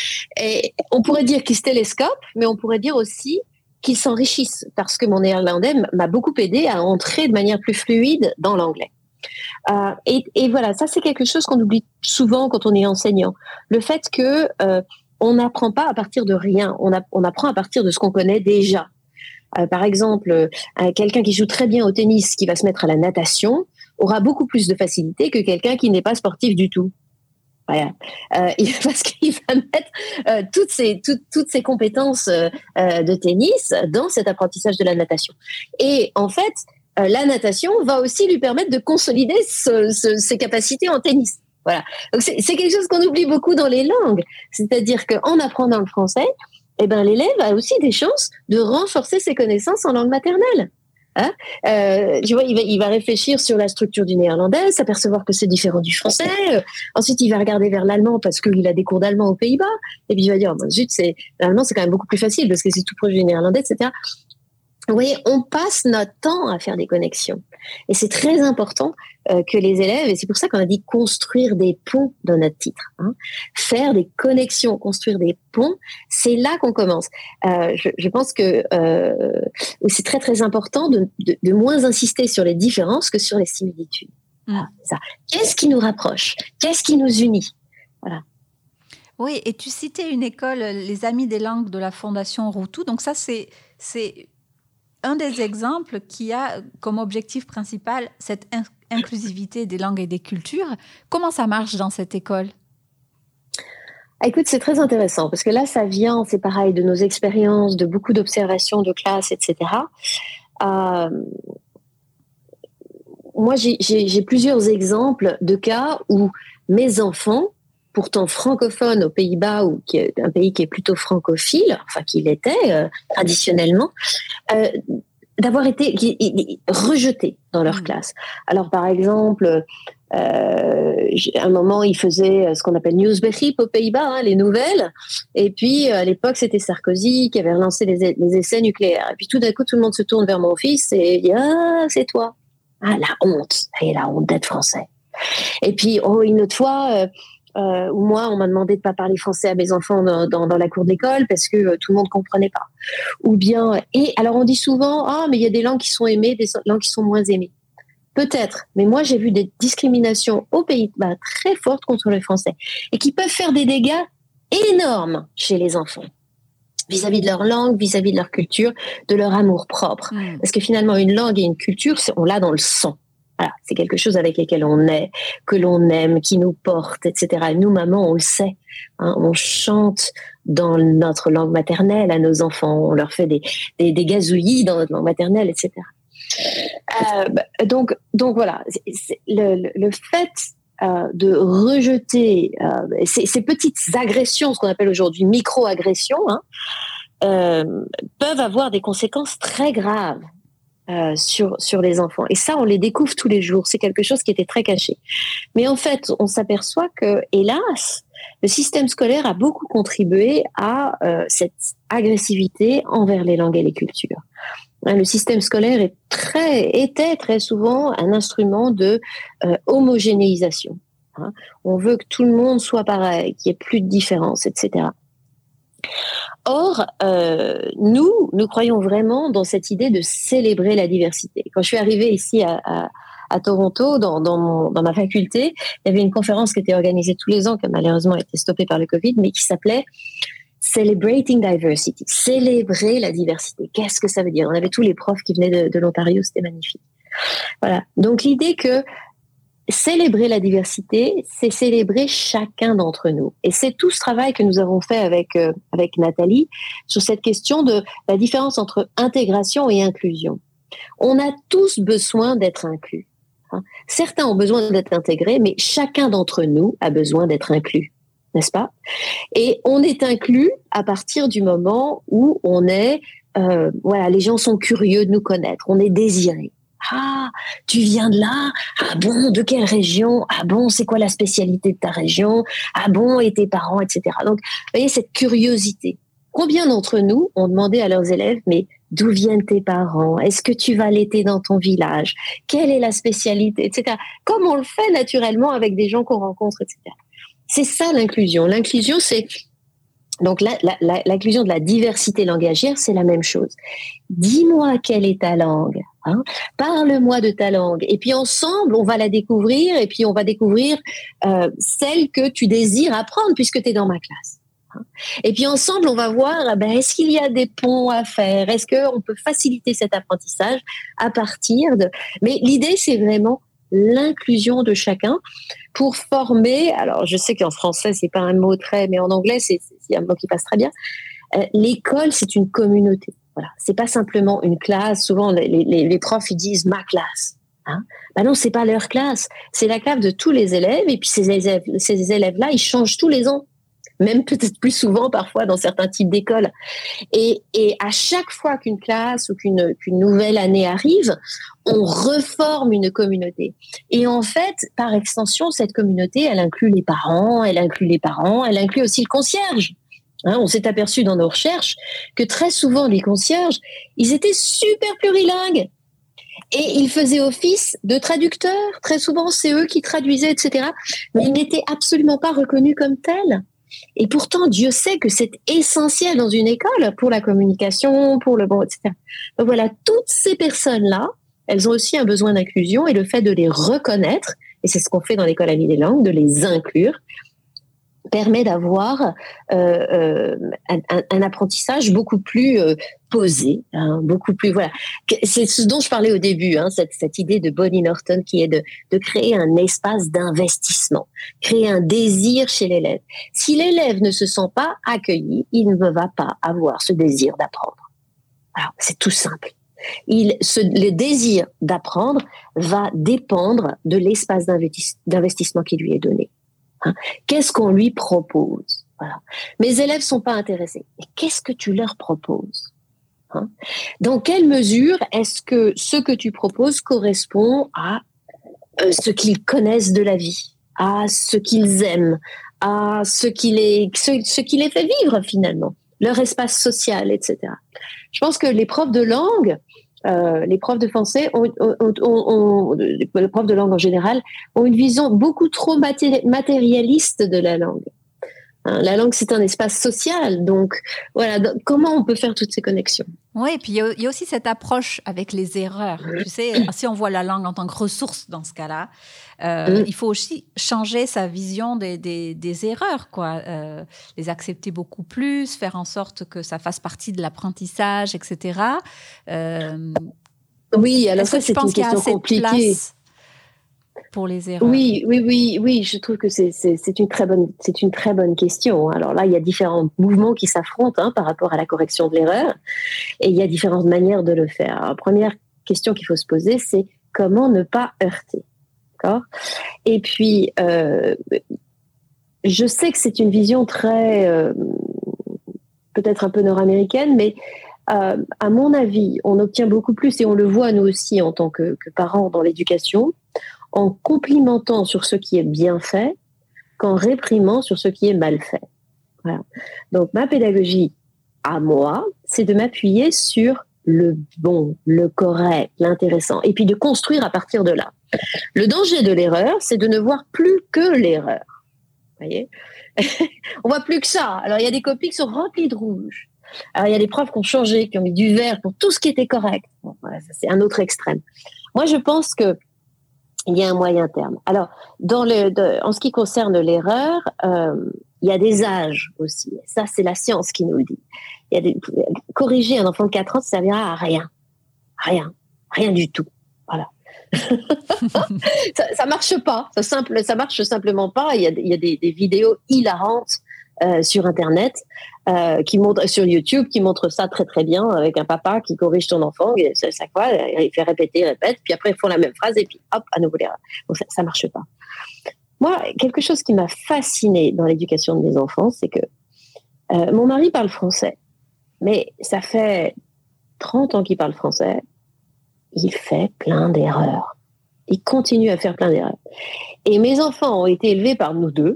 Et on pourrait dire qu'ils se télescopent, mais on pourrait dire aussi qu'ils s'enrichissent parce que mon néerlandais m'a beaucoup aidé à entrer de manière plus fluide dans l'anglais. Euh, et, et voilà, ça c'est quelque chose qu'on oublie souvent quand on est enseignant. Le fait que euh, on n'apprend pas à partir de rien, on, a, on apprend à partir de ce qu'on connaît déjà. Euh, par exemple, euh, quelqu'un qui joue très bien au tennis, qui va se mettre à la natation, aura beaucoup plus de facilité que quelqu'un qui n'est pas sportif du tout. Voilà. Euh, parce qu'il va mettre euh, toutes, ses, tout, toutes ses compétences euh, de tennis dans cet apprentissage de la natation. Et en fait, euh, la natation va aussi lui permettre de consolider ce, ce, ses capacités en tennis. Voilà. Donc c'est, c'est quelque chose qu'on oublie beaucoup dans les langues. C'est-à-dire qu'en apprenant le français, eh ben, l'élève a aussi des chances de renforcer ses connaissances en langue maternelle. Hein euh, tu vois, il va, il va réfléchir sur la structure du néerlandais, s'apercevoir que c'est différent du français. Euh, ensuite, il va regarder vers l'allemand parce qu'il a des cours d'allemand aux Pays-Bas. Et puis, il va dire, oh, zut, c'est, l'allemand, c'est quand même beaucoup plus facile parce que c'est tout proche du néerlandais, et cetera. Vous voyez, on passe notre temps à faire des connexions. Et c'est très important euh, que les élèves, et c'est pour ça qu'on a dit construire des ponts dans notre titre, hein, faire des connexions, construire des ponts, c'est là qu'on commence. Euh, je, je pense que euh, c'est très très important de, de, de moins insister sur les différences que sur les similitudes. Mmh. Voilà, c'est ça. Qu'est-ce qui nous rapproche ? Qu'est-ce qui nous unit ? Voilà. Oui, et tu citais une école, les Amis des langues de la Fondation Routou. Donc ça, c'est c'est un des exemples qui a comme objectif principal cette in- inclusivité des langues et des cultures. Comment ça marche dans cette école ? Écoute, c'est très intéressant parce que là, ça vient, c'est pareil, de nos expériences, de beaucoup d'observations de classe, et cetera. Euh, moi, j'ai, j'ai, j'ai plusieurs exemples de cas où mes enfants, pourtant francophones aux Pays-Bas, ou qui est un pays qui est plutôt francophile, enfin qu'il était euh, traditionnellement, euh, d'avoir été qui, qui, rejetés dans leur mmh. classe. Alors, par exemple, euh, à un moment, ils faisaient ce qu'on appelle Nieuwsbericht aux Pays-Bas, hein, les nouvelles. Et puis, à l'époque, c'était Sarkozy qui avait relancé les, les essais nucléaires. Et puis, tout d'un coup, tout le monde se tourne vers mon fils et dit « Ah, c'est toi !» Ah, la honte. Et la honte d'être français. Et puis, oh, une autre fois... Euh, Euh, où moi, on m'a demandé de pas parler français à mes enfants dans, dans, dans la cour de l'école parce que euh, tout le monde comprenait pas. Ou bien, et alors on dit souvent, ah, mais il y a des langues qui sont aimées, des langues qui sont moins aimées. Peut-être, mais moi j'ai vu des discriminations au Pays-Bas très fortes contre le français et qui peuvent faire des dégâts énormes chez les enfants vis-à-vis de leur langue, vis-à-vis de leur culture, de leur amour propre. Mmh. Parce que finalement, une langue et une culture, on l'a dans le sang. Voilà, c'est quelque chose avec lequel on est, que l'on aime, qui nous porte, et cetera. Et nous, maman, on le sait. Hein, on chante dans notre langue maternelle à nos enfants. On leur fait des, des, des gazouillis dans notre langue maternelle, et cetera. Euh, donc, donc voilà, c'est, c'est le, le, le fait euh, de rejeter euh, ces, ces petites agressions, ce qu'on appelle aujourd'hui micro-agressions, hein, euh, peuvent avoir des conséquences très graves. Euh, sur, sur les enfants. Et ça, on les découvre tous les jours. C'est quelque chose qui était très caché. Mais en fait, on s'aperçoit que, hélas, le système scolaire a beaucoup contribué à euh, cette agressivité envers les langues et les cultures. Hein, le système scolaire est très, était très souvent un instrument de euh, homogénéisation. Hein. On veut que tout le monde soit pareil, qu'il n'y ait plus de différence, et cetera. Or, euh, nous, nous croyons vraiment dans cette idée de célébrer la diversité. Quand je suis arrivée ici à, à, à Toronto, dans, dans, mon, dans ma faculté, il y avait une conférence qui était organisée tous les ans, qui a malheureusement été stoppée par le Covid, mais qui s'appelait Celebrating Diversity, célébrer la diversité. Qu'est-ce que ça veut dire ? On avait tous les profs qui venaient de, de l'Ontario, c'était magnifique. Voilà. Donc l'idée que célébrer la diversité, c'est célébrer chacun d'entre nous. Et c'est tout ce travail que nous avons fait avec, euh, avec Nathalie sur cette question de la différence entre intégration et inclusion. On a tous besoin d'être inclus. Hein. Certains ont besoin d'être intégrés, mais chacun d'entre nous a besoin d'être inclus, n'est-ce pas ? Et on est inclus à partir du moment où on est, euh, voilà, les gens sont curieux de nous connaître, on est désiré. Ah, tu viens de là? Ah bon, de quelle région? Ah bon, c'est quoi la spécialité de ta région? Ah bon, et tes parents, et cetera. Donc, vous voyez, cette curiosité. Combien d'entre nous ont demandé à leurs élèves, mais d'où viennent tes parents? Est-ce que tu vas l'été dans ton village? Quelle est la spécialité, et cetera. Comme on le fait naturellement avec des gens qu'on rencontre, et cetera. C'est ça l'inclusion. L'inclusion, c'est... Donc, la, la, la, l'inclusion de la diversité langagière, c'est la même chose. Dis-moi quelle est ta langue. Hein? Parle-moi de ta langue. Et puis, ensemble, on va la découvrir et puis on va découvrir euh, celle que tu désires apprendre puisque tu es dans ma classe. Hein? Et puis, ensemble, on va voir, ben, est-ce qu'il y a des ponts à faire? Est-ce qu'on peut faciliter cet apprentissage à partir de... Mais l'idée, c'est vraiment l'inclusion de chacun pour former, alors je sais qu'en français c'est pas un mot très, mais en anglais c'est, c'est un mot qui passe très bien, euh, l'école c'est une communauté, voilà, c'est pas simplement une classe, souvent les, les, les profs ils disent ma classe, hein? Ben non, c'est pas leur classe, c'est la classe de tous les élèves et puis ces élèves, ces élèves-là ils changent tous les ans, même peut-être plus souvent parfois dans certains types d'écoles. Et, et à chaque fois qu'une classe ou qu'une, qu'une nouvelle année arrive, on reforme une communauté. Et en fait, par extension, cette communauté, elle inclut les parents, elle inclut les parents, elle inclut aussi le concierge. Hein, on s'est aperçu dans nos recherches que très souvent, les concierges, ils étaient super plurilingues. Et ils faisaient office de traducteurs. Très souvent, c'est eux qui traduisaient, et cetera. Mais ils n'étaient absolument pas reconnus comme tels. Et pourtant, Dieu sait que c'est essentiel dans une école pour la communication, pour le bon, et cetera. Donc voilà, toutes ces personnes-là, elles ont aussi un besoin d'inclusion et le fait de les reconnaître, et c'est ce qu'on fait dans l'École Amie des langues, de les inclure, permet d'avoir euh, euh, un, un, un apprentissage beaucoup plus euh, posé, hein, beaucoup plus voilà. C'est ce dont je parlais au début, hein, cette, cette idée de Bonnie Norton qui est de, de créer un espace d'investissement, créer un désir chez l'élève. Si l'élève ne se sent pas accueilli, il ne va pas avoir ce désir d'apprendre. Alors c'est tout simple. Il, ce, le désir d'apprendre va dépendre de l'espace d'investi- d'investissement qui lui est donné. Hein? Qu'est-ce qu'on lui propose? Voilà. Mes élèves sont pas intéressés. Et qu'est-ce que tu leur proposes? Hein? Dans quelle mesure est-ce que ce que tu proposes correspond à euh, ce qu'ils connaissent de la vie, à ce qu'ils aiment, à ce qui les, ce, ce qui les fait vivre finalement, leur espace social, et cetera. Je pense que les profs de langue, Euh, les profs de français, ont, ont, ont, ont, les profs de langue en général, ont une vision beaucoup trop maté- matérialiste de la langue. Hein, la langue, c'est un espace social, donc voilà. Donc, comment on peut faire toutes ces connexions? Oui, et puis il y, y a aussi cette approche avec les erreurs. Tu sais, si on voit la langue en tant que ressource dans ce cas-là, euh, mm. il faut aussi changer sa vision des, des, des erreurs, quoi. Euh, les accepter beaucoup plus, faire en sorte que ça fasse partie de l'apprentissage, et cetera. Euh, oui, alors ça, c'est une question compliquée. Pour les erreurs. Oui, oui, oui, oui. Je trouve que c'est, c'est, c'est une très bonne, c'est une très bonne question. Alors là, il y a différents mouvements qui s'affrontent hein, par rapport à la correction de l'erreur, et il y a différentes manières de le faire. Alors, la première question qu'il faut se poser, c'est comment ne pas heurter, d'accord? Et puis, euh, je sais que c'est une vision très, euh, peut-être un peu nord-américaine, mais euh, à mon avis, on obtient beaucoup plus, et on le voit nous aussi en tant que, que parents dans l'éducation, en complimentant sur ce qui est bien fait qu'en réprimant sur ce qui est mal fait. Voilà. Donc, ma pédagogie, à moi, c'est de m'appuyer sur le bon, le correct, l'intéressant, et puis de construire à partir de là. Le danger de l'erreur, c'est de ne voir plus que l'erreur. Vous voyez? On voit plus que ça. Alors, il y a des copies qui sont remplies de rouge. Alors, il y a des profs qui ont changé, qui ont mis du vert pour tout ce qui était correct. Bon, voilà, ça, c'est un autre extrême. Moi, je pense que il y a un moyen terme. Alors, dans le, de, en ce qui concerne l'erreur, euh, il y a des âges aussi. Ça, c'est la science qui nous le dit. Il y a des, corriger un enfant de quatre ans, ça ne servira à rien. Rien. Rien du tout. Voilà. ça ne marche pas. Ça, simple, ça marche simplement pas. Il y a, il y a des, des vidéos hilarantes euh, sur Internet, euh, qui montrent, sur YouTube, qui montrent ça très très bien, avec un papa qui corrige son enfant, et ça, ça quoi, il fait répéter, il répète, puis après ils font la même phrase, et puis hop, à nouveau l'erreur. Donc ça, ça marche pas. Moi, quelque chose qui m'a fascinée dans l'éducation de mes enfants, c'est que euh, mon mari parle français, mais ça fait trente ans qu'il parle français, il fait plein d'erreurs. Il continue à faire plein d'erreurs. Et mes enfants ont été élevés par nous deux,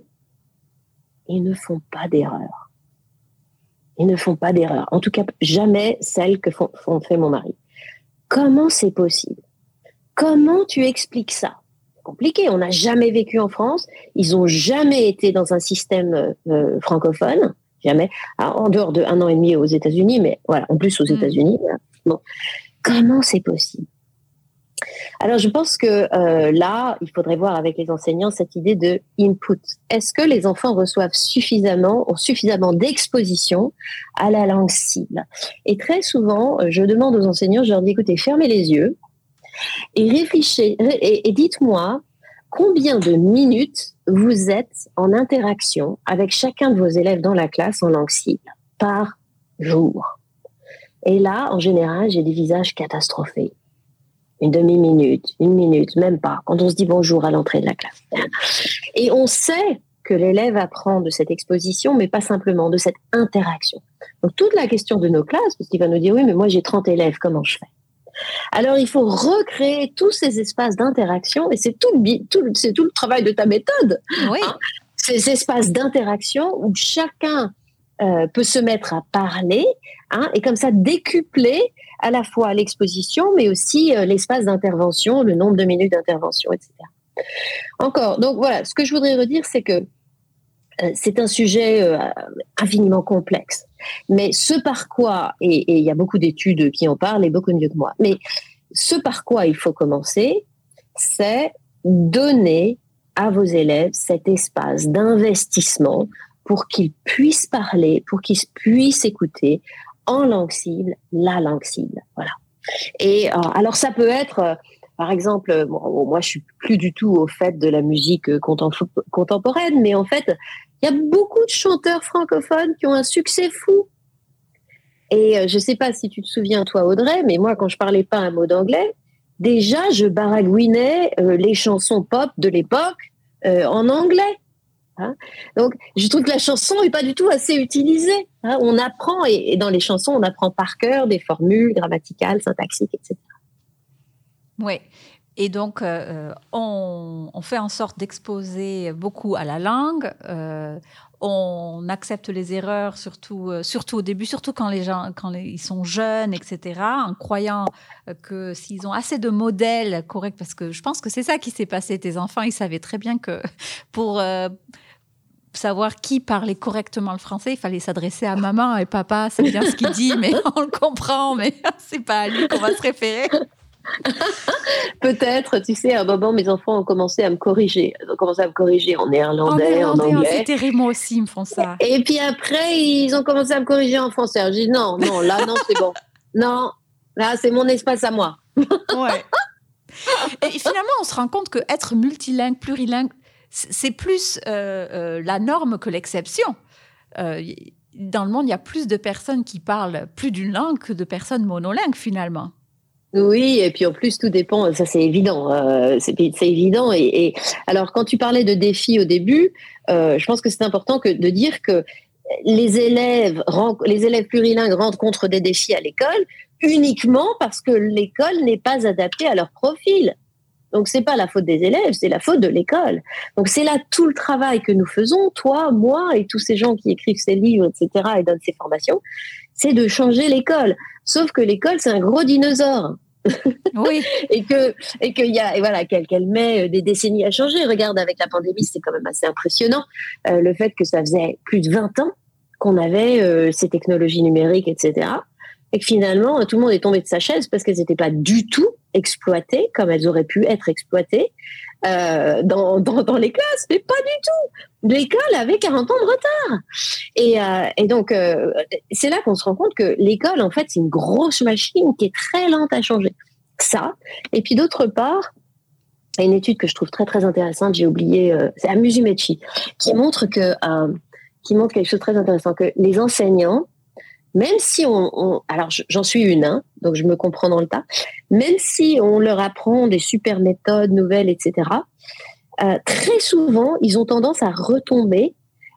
ils ne font pas d'erreurs. Ils ne font pas d'erreurs. En tout cas, jamais celles que font, font fait mon mari. Comment c'est possible? Comment tu expliques ça? C'est compliqué. On n'a jamais vécu en France. Ils n'ont jamais été dans un système euh, francophone. Jamais. Alors, en dehors de un an et demi aux États-Unis, mais voilà, en plus aux États-Unis. Voilà. Bon. Comment c'est possible? Alors, je pense que euh, là, il faudrait voir avec les enseignants cette idée de input. Est-ce que les enfants reçoivent suffisamment, ont suffisamment d'exposition à la langue cible? Et très souvent, je demande aux enseignants, je leur dis, écoutez, fermez les yeux et réfléchissez, et, et dites-moi combien de minutes vous êtes en interaction avec chacun de vos élèves dans la classe en langue cible par jour. Et là, en général, j'ai des visages catastrophés. Une demi-minute, une minute, même pas, quand on se dit bonjour à l'entrée de la classe. Et on sait que l'élève apprend de cette exposition, mais pas simplement de cette interaction. Donc toute la question de nos classes, parce qu'il va nous dire, oui, mais moi j'ai trente élèves, comment je fais? Alors il faut recréer tous ces espaces d'interaction, et c'est tout le, tout, c'est tout le travail de ta méthode. Oui. Hein, ces espaces d'interaction où chacun euh, peut se mettre à parler, hein, et comme ça décupler à la fois l'exposition, mais aussi euh, l'espace d'intervention, le nombre de minutes d'intervention, et cetera. Encore, donc voilà, ce que je voudrais redire, c'est que euh, c'est un sujet euh, infiniment complexe. Mais ce par quoi, et il y a beaucoup d'études qui en parlent, et beaucoup mieux que moi, mais ce par quoi il faut commencer, c'est donner à vos élèves cet espace d'investissement pour qu'ils puissent parler, pour qu'ils puissent écouter en langue cible, la langue cible. Voilà. Et euh, alors ça peut être, euh, par exemple, bon, moi je suis plus du tout au fait de la musique contem- contemporaine, mais en fait, il y a beaucoup de chanteurs francophones qui ont un succès fou. Et euh, je sais pas si tu te souviens, toi, Audrey, mais moi, quand je parlais pas un mot d'anglais, déjà, je baragouinais euh, les chansons pop de l'époque euh, en anglais. Hein. Donc, je trouve que la chanson n'est pas du tout assez utilisée. Hein. On apprend, et, et dans les chansons, on apprend par cœur des formules grammaticales, syntaxiques, et cetera. Oui. Et donc, euh, on, on fait en sorte d'exposer beaucoup à la langue. Euh, on accepte les erreurs, surtout, euh, surtout au début, surtout quand, les gens, quand les, ils sont jeunes, et cetera, en croyant que s'ils ont assez de modèles corrects, parce que je pense que c'est ça qui s'est passé. Tes enfants, ils savaient très bien que pour... Euh, savoir qui parlait correctement le français, il fallait s'adresser à maman et papa, c'est bien ce qu'il dit, mais on le comprend, mais c'est pas à lui qu'on va se référer. Peut-être, tu sais, à un moment, mes enfants ont commencé à me corriger. Ils ont commencé à me corriger en néerlandais, en, néerlandais, en anglais. C'est terrible, moi aussi, ils me font ça. Et puis après, ils ont commencé à me corriger en français. Alors, j'ai dit non, non, là, non, c'est bon. Non, là, c'est mon espace à moi. Ouais. Et finalement, on se rend compte qu'être multilingue, plurilingue, c'est plus euh, euh, la norme que l'exception. Euh, dans le monde, il y a plus de personnes qui parlent plus d'une langue que de personnes monolingues, finalement. Oui, et puis en plus, tout dépend, ça c'est évident, euh, c'est, c'est évident. Et, et alors, quand tu parlais de défis au début, euh, je pense que c'est important que, de dire que les élèves, les élèves plurilingues rencontrent des défis à l'école uniquement parce que l'école n'est pas adaptée à leur profil. Donc, c'est pas la faute des élèves, c'est la faute de l'école. Donc, c'est là tout le travail que nous faisons, toi, moi et tous ces gens qui écrivent ces livres, et cetera, et donnent ces formations, c'est de changer l'école. Sauf que l'école, c'est un gros dinosaure. Oui. et que et qu'il y a et voilà qu'elle, qu'elle met des décennies à changer. Regarde, avec la pandémie, c'est quand même assez impressionnant euh, le fait que ça faisait plus de vingt ans qu'on avait euh, ces technologies numériques, et cetera. Et que finalement, tout le monde est tombé de sa chaise parce qu'elles n'étaient pas du tout exploitées comme elles auraient pu être exploitées euh, dans, dans, dans les classes, mais pas du tout. L'école avait quarante ans de retard. Et, euh, et donc, euh, c'est là qu'on se rend compte que l'école, en fait, c'est une grosse machine qui est très lente à changer. Ça. Et puis, d'autre part, il y a une étude que je trouve très, très intéressante, j'ai oublié, euh, c'est à Musumeci, qui montre que, euh, qui montre quelque chose de très intéressant, que les enseignants, même si on, on alors j'en suis une, hein, donc je me comprends dans le tas, même si on leur apprend des super méthodes nouvelles, et cetera, euh, très souvent, ils ont tendance à retomber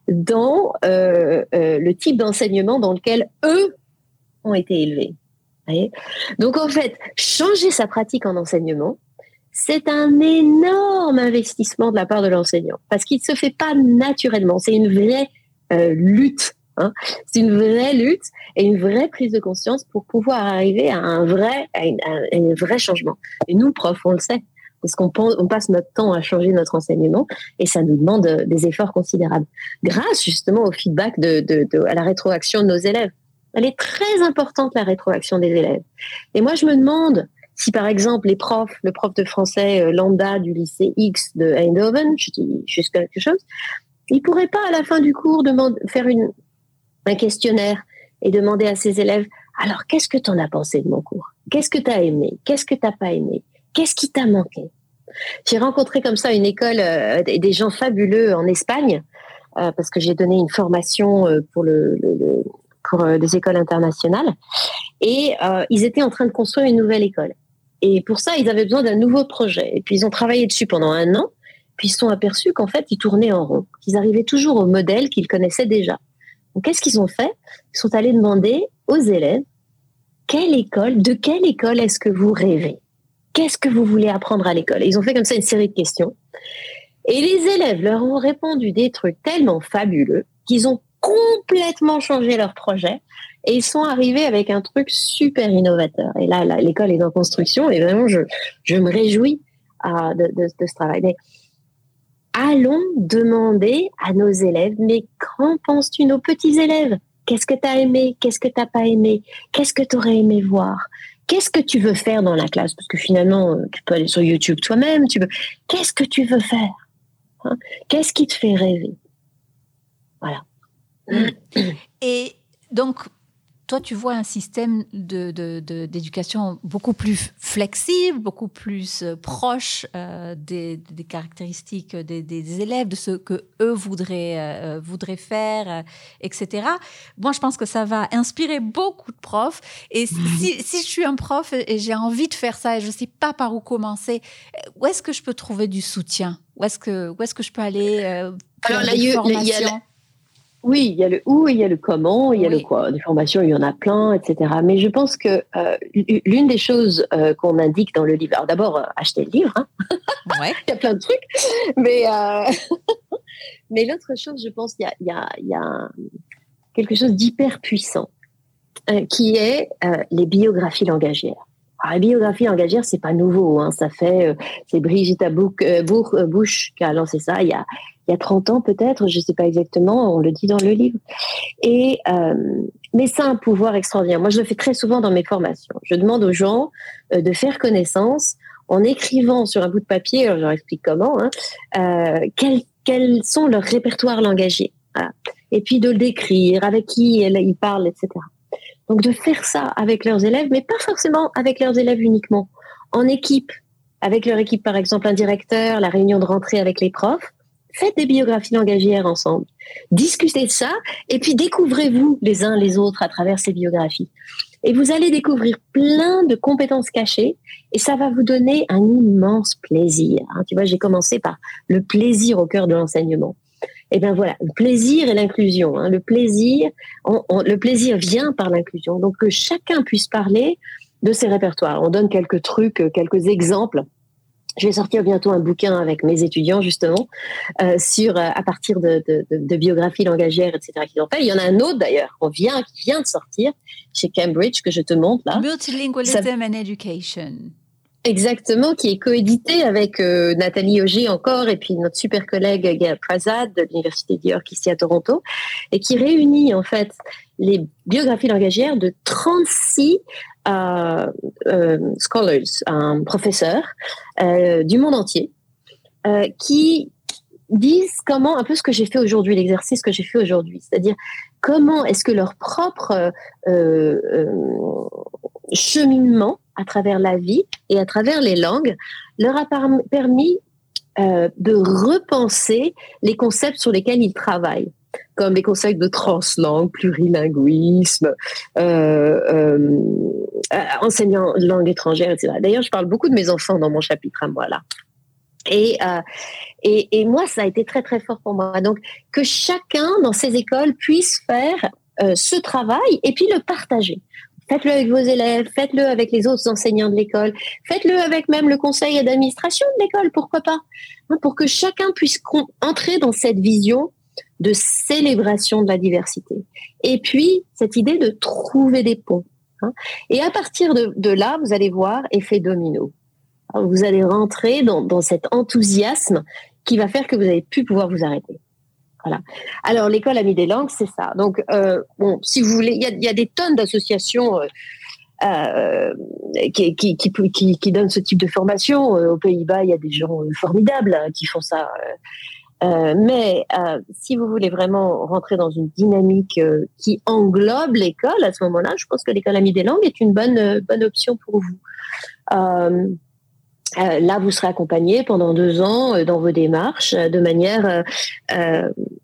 dans euh, euh, le type d'enseignement dans lequel eux ont été élevés. Voyez ? Donc en fait, changer sa pratique en enseignement, c'est un énorme investissement de la part de l'enseignant, parce qu'il ne se fait pas naturellement, c'est une vraie euh, lutte. Hein. C'est une vraie lutte et une vraie prise de conscience pour pouvoir arriver à un vrai, à une, à un vrai changement. Et nous, profs, on le sait, parce qu'on on passe notre temps à changer notre enseignement et ça nous demande des efforts considérables. Grâce justement au feedback, de, de, de, à la rétroaction de nos élèves. Elle est très importante, la rétroaction des élèves. Et moi, je me demande si, par exemple, les profs, le prof de français euh, lambda du lycée X de Eindhoven, je dis juste quelque chose, il ne pourrait pas, à la fin du cours, demander, faire une un questionnaire et demander à ses élèves « Alors, qu'est-ce que tu en as pensé de mon cours ? Qu'est-ce que tu as aimé ? Qu'est-ce que tu n'as pas aimé ? Qu'est-ce qui t'a manqué ?» J'ai rencontré comme ça une école, euh, des gens fabuleux en Espagne, euh, parce que j'ai donné une formation euh, pour, le, le, le, pour euh, des écoles internationales, et euh, ils étaient en train de construire une nouvelle école. Et pour ça, ils avaient besoin d'un nouveau projet. Et puis, ils ont travaillé dessus pendant un an, puis ils se sont aperçus qu'en fait, ils tournaient en rond, qu'ils arrivaient toujours au modèle qu'ils connaissaient déjà. Donc, qu'est-ce qu'ils ont fait ? Ils sont allés demander aux élèves quelle école, de quelle école est-ce que vous rêvez ? Qu'est-ce que vous voulez apprendre à l'école ? Et ils ont fait comme ça une série de questions. Et les élèves leur ont répondu des trucs tellement fabuleux qu'ils ont complètement changé leur projet et ils sont arrivés avec un truc super innovateur. Et là, là l'école est en construction et vraiment, je, je me réjouis uh, de, de, de ce travail. Mais allons demander à nos élèves, mais qu'en penses-tu, nos petits élèves ? Qu'est-ce que tu as aimé ? Qu'est-ce que tu n'as pas aimé ? Qu'est-ce que tu aurais aimé voir ? Qu'est-ce que tu veux faire dans la classe ? Parce que finalement, tu peux aller sur YouTube toi-même. Tu veux... Qu'est-ce que tu veux faire ? Hein. Qu'est-ce qui te fait rêver? Voilà. Et donc, toi, tu vois un système de, de, de, d'éducation beaucoup plus flexible, beaucoup plus euh, proche euh, des, des caractéristiques des, des élèves, de ce que eux voudraient, euh, voudraient faire, euh, et cetera. Moi, je pense que ça va inspirer beaucoup de profs. Et si, si je suis un prof et j'ai envie de faire ça et je ne sais pas par où commencer, où est-ce que je peux trouver du soutien? Où est-ce que, où est-ce que je peux aller euh, faire Alors, des là, formations? Il y a, Oui, il y a le où, il y a le comment, il y a oui. le quoi. Des formations, il y en a plein, et cetera. Mais je pense que euh, l'une des choses euh, qu'on indique dans le livre, alors d'abord, euh, acheter le livre, hein. Ouais. Il y a plein de trucs, mais, euh, mais l'autre chose, je pense, il y a, il y a, il y a quelque chose d'hyper puissant, euh, qui est euh, les biographies langagières. Alors, la biographie langagière, c'est pas nouveau, hein. Ça fait, euh, c'est Brigitte euh, Bush qui a lancé ça il y a, il y a trente ans peut-être, je sais pas exactement, on le dit dans le livre. Et, euh, mais ça a un pouvoir extraordinaire. Moi, je le fais très souvent dans mes formations. Je demande aux gens euh, de faire connaissance en écrivant sur un bout de papier, alors je leur explique comment, hein, euh, quels, quels sont leurs répertoires langagiers. Voilà. Et puis de le décrire, avec qui ils parlent, et cetera. Donc, de faire ça avec leurs élèves, mais pas forcément avec leurs élèves uniquement, en équipe, avec leur équipe, par exemple, un directeur, la réunion de rentrée avec les profs. Faites des biographies langagières ensemble. Discutez de ça, et puis découvrez-vous les uns les autres à travers ces biographies. Et vous allez découvrir plein de compétences cachées, et ça va vous donner un immense plaisir. Hein, tu vois, j'ai commencé par le plaisir au cœur de l'enseignement. Eh bien voilà, le plaisir et l'inclusion. Hein. Le plaisir, on, on, le plaisir vient par l'inclusion. Donc que chacun puisse parler de ses répertoires. On donne quelques trucs, quelques exemples. Je vais sortir bientôt un bouquin avec mes étudiants justement euh, sur euh, à partir de, de, de, de biographies langagières, et cetera. Qu'ils ont fait. Il y en a un autre d'ailleurs, on vient, qui vient de sortir chez Cambridge que je te montre là. Multilingualism Ça... and Education. Exactement, qui est coédité avec euh, Nathalie Auger encore et puis notre super collègue Gail Prasad de l'Université d'York ici à Toronto et qui réunit en fait les biographies langagières de trente-six euh, euh, scholars, euh, professeurs euh, du monde entier euh, qui disent comment, un peu ce que j'ai fait aujourd'hui, l'exercice que j'ai fait aujourd'hui, c'est-à-dire comment est-ce que leur propre euh, euh, cheminement à travers la vie et à travers les langues leur a permis euh, de repenser les concepts sur lesquels ils travaillent, comme les concepts de translangue, plurilinguisme, euh, euh, enseignant langue étrangère, et cetera. D'ailleurs, je parle beaucoup de mes enfants dans mon chapitre à moi, là. Et, euh, et, et moi, ça a été très, très fort pour moi. Donc, que chacun dans ces écoles puisse faire euh, ce travail et puis le partager. Faites-le avec vos élèves, faites-le avec les autres enseignants de l'école, faites-le avec même le conseil d'administration de l'école, pourquoi pas, hein, pour que chacun puisse con- entrer dans cette vision de célébration de la diversité. Et puis, cette idée de trouver des ponts. Hein. Et à partir de, de là, vous allez voir effet domino. Alors, vous allez rentrer dans, dans cet enthousiasme qui va faire que vous allez plus pouvoir vous arrêter. Voilà. Alors, l'école Amis des langues, c'est ça. Donc, euh, bon, si vous voulez, il y a, y a des tonnes d'associations euh, euh, qui, qui, qui, qui, qui donnent ce type de formation. Euh, aux Pays-Bas, il y a des gens formidables hein, qui font ça. Euh, mais euh, si vous voulez vraiment rentrer dans une dynamique euh, qui englobe l'école, à ce moment-là, je pense que l'école Amis des langues est une bonne, euh, bonne option pour vous. Euh, Euh, là, vous serez accompagné pendant deux ans euh, dans vos démarches euh, de manière euh, euh,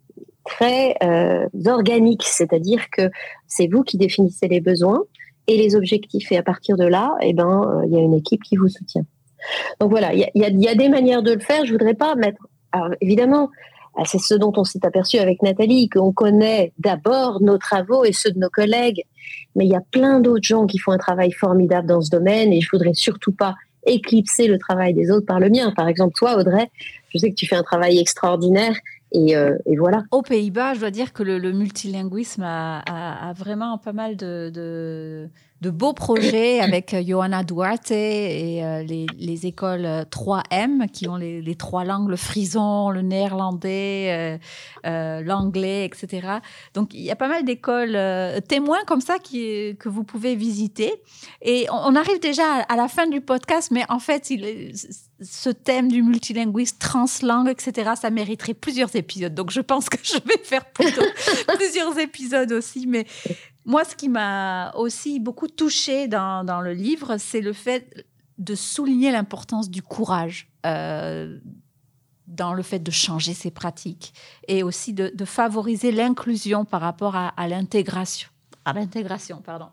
très euh, organique, c'est-à-dire que c'est vous qui définissez les besoins et les objectifs, et à partir de là, eh ben, il euh, y a une équipe qui vous soutient. Donc voilà, il y, y, y a des manières de le faire. Je voudrais pas mettre. Alors évidemment, c'est ce dont on s'est aperçu avec Nathalie, qu'on connaît d'abord nos travaux et ceux de nos collègues, mais il y a plein d'autres gens qui font un travail formidable dans ce domaine, et je voudrais surtout pas éclipser le travail des autres par le mien. Par exemple, toi, Audrey, je sais que tu fais un travail extraordinaire et, euh, et voilà. Aux Pays-Bas, je dois dire que le, le multilinguisme a, a, a vraiment pas mal de, de, de beaux projets avec euh, Johanna Duarte et euh, les, les écoles trois M qui ont les, les trois langues, le frison, le néerlandais, euh, euh, l'anglais, et cetera. Donc, il y a pas mal d'écoles euh, témoins comme ça qui, que vous pouvez visiter. Et on, on arrive déjà à, à la fin du podcast, mais en fait, il est, ce thème du multilinguisme, translangue, et cetera, ça mériterait plusieurs épisodes. Donc, je pense que je vais faire plutôt plusieurs épisodes aussi. Mais moi, ce qui m'a aussi beaucoup touchée dans, dans le livre, c'est le fait de souligner l'importance du courage euh, dans le fait de changer ses pratiques et aussi de, de favoriser l'inclusion par rapport à, à l'intégration. À l'intégration, pardon.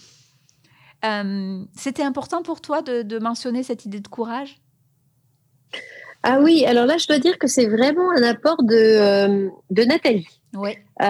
euh, c'était important pour toi de, de mentionner cette idée de courage ? Ah oui, alors là, je dois dire que c'est vraiment un apport de, euh, de Nathalie. Oui.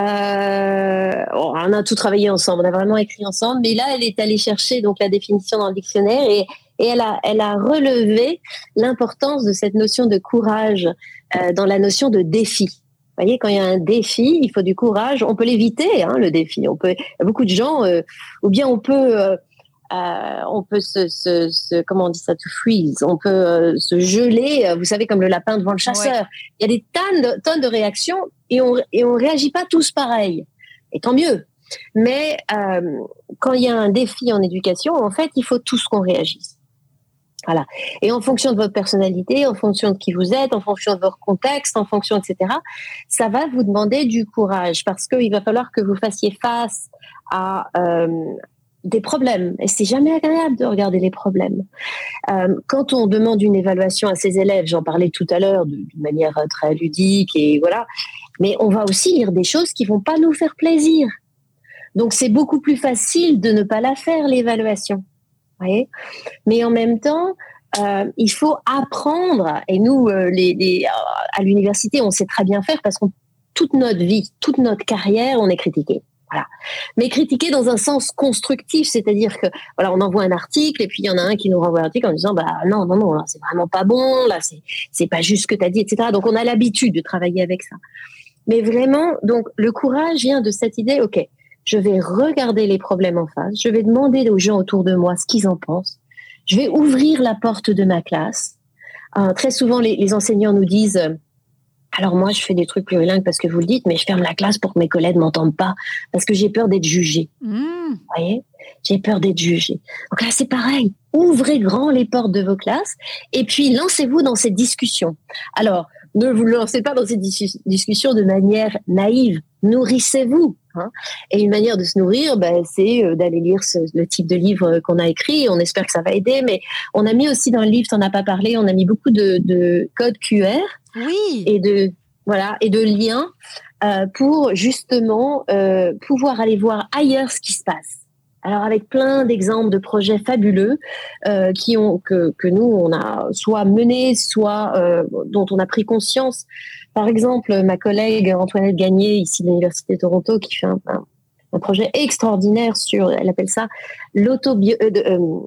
Euh, on a tout travaillé ensemble, on a vraiment écrit ensemble, mais là, elle est allée chercher donc la définition dans le dictionnaire et, et elle, a, elle a relevé l'importance de cette notion de courage euh, dans la notion de défi. Vous voyez, quand il y a un défi, il faut du courage. On peut l'éviter, hein, le défi. On peut, il y a beaucoup de gens, euh, ou bien on peut... Euh, Euh, on peut se, se, se, comment on dit ça, to freeze, on peut euh, se geler, vous savez, comme le lapin devant le chasseur. Ouais. Il y a des tonnes de, tonnes de réactions et on et on réagit pas tous pareil. Et tant mieux. Mais euh, quand il y a un défi en éducation, en fait, il faut tous qu'on réagisse. Voilà. Et en fonction de votre personnalité, en fonction de qui vous êtes, en fonction de votre contexte, en fonction, et cetera, ça va vous demander du courage parce qu'il va falloir que vous fassiez face à euh, des problèmes. Et c'est jamais agréable de regarder les problèmes. Euh, quand on demande une évaluation à ses élèves, j'en parlais tout à l'heure d'une manière très ludique et voilà, mais on va aussi lire des choses qui vont pas nous faire plaisir. Donc c'est beaucoup plus facile de ne pas la faire, l'évaluation. Vous voyez ? Mais en même temps, euh, il faut apprendre. Et nous, euh, les, les, à l'université, on sait très bien faire parce que toute notre vie, toute notre carrière, on est critiqué. Voilà. Mais critiquer dans un sens constructif, c'est-à-dire que voilà, on envoie un article et puis il y en a un qui nous renvoie l'article en disant bah non non non là c'est vraiment pas bon, là c'est c'est pas juste ce que tu as dit, et cetera. Donc on a l'habitude de travailler avec ça. Mais vraiment, donc le courage vient de cette idée, ok, je vais regarder les problèmes en face, je vais demander aux gens autour de moi ce qu'ils en pensent, je vais ouvrir la porte de ma classe. Euh, très souvent les, les enseignants nous disent alors moi, je fais des trucs plurilingues parce que vous le dites, mais je ferme la classe pour que mes collègues ne m'entendent pas parce que j'ai peur d'être jugée. Mmh. Vous voyez ? J'ai peur d'être jugée. Donc là, c'est pareil. Ouvrez grand les portes de vos classes et puis lancez-vous dans cette discussion. Alors, ne vous lancez pas dans cette dis- discussion de manière naïve. Nourrissez-vous. Hein. Et une manière de se nourrir, ben, c'est d'aller lire ce, le type de livre qu'on a écrit. On espère que ça va aider. Mais on a mis aussi dans le livre, tu n'en as pas parlé, on a mis beaucoup de, de codes Q R. Oui. Et de voilà et de liens euh, pour justement euh, pouvoir aller voir ailleurs ce qui se passe. Alors avec plein d'exemples de projets fabuleux euh, qui ont que que nous on a soit menés, soit euh, dont on a pris conscience. Par exemple, ma collègue Antoinette Gagné ici de l'Université de Toronto qui fait un, un, un projet extraordinaire sur, elle appelle ça l'autobio euh, de,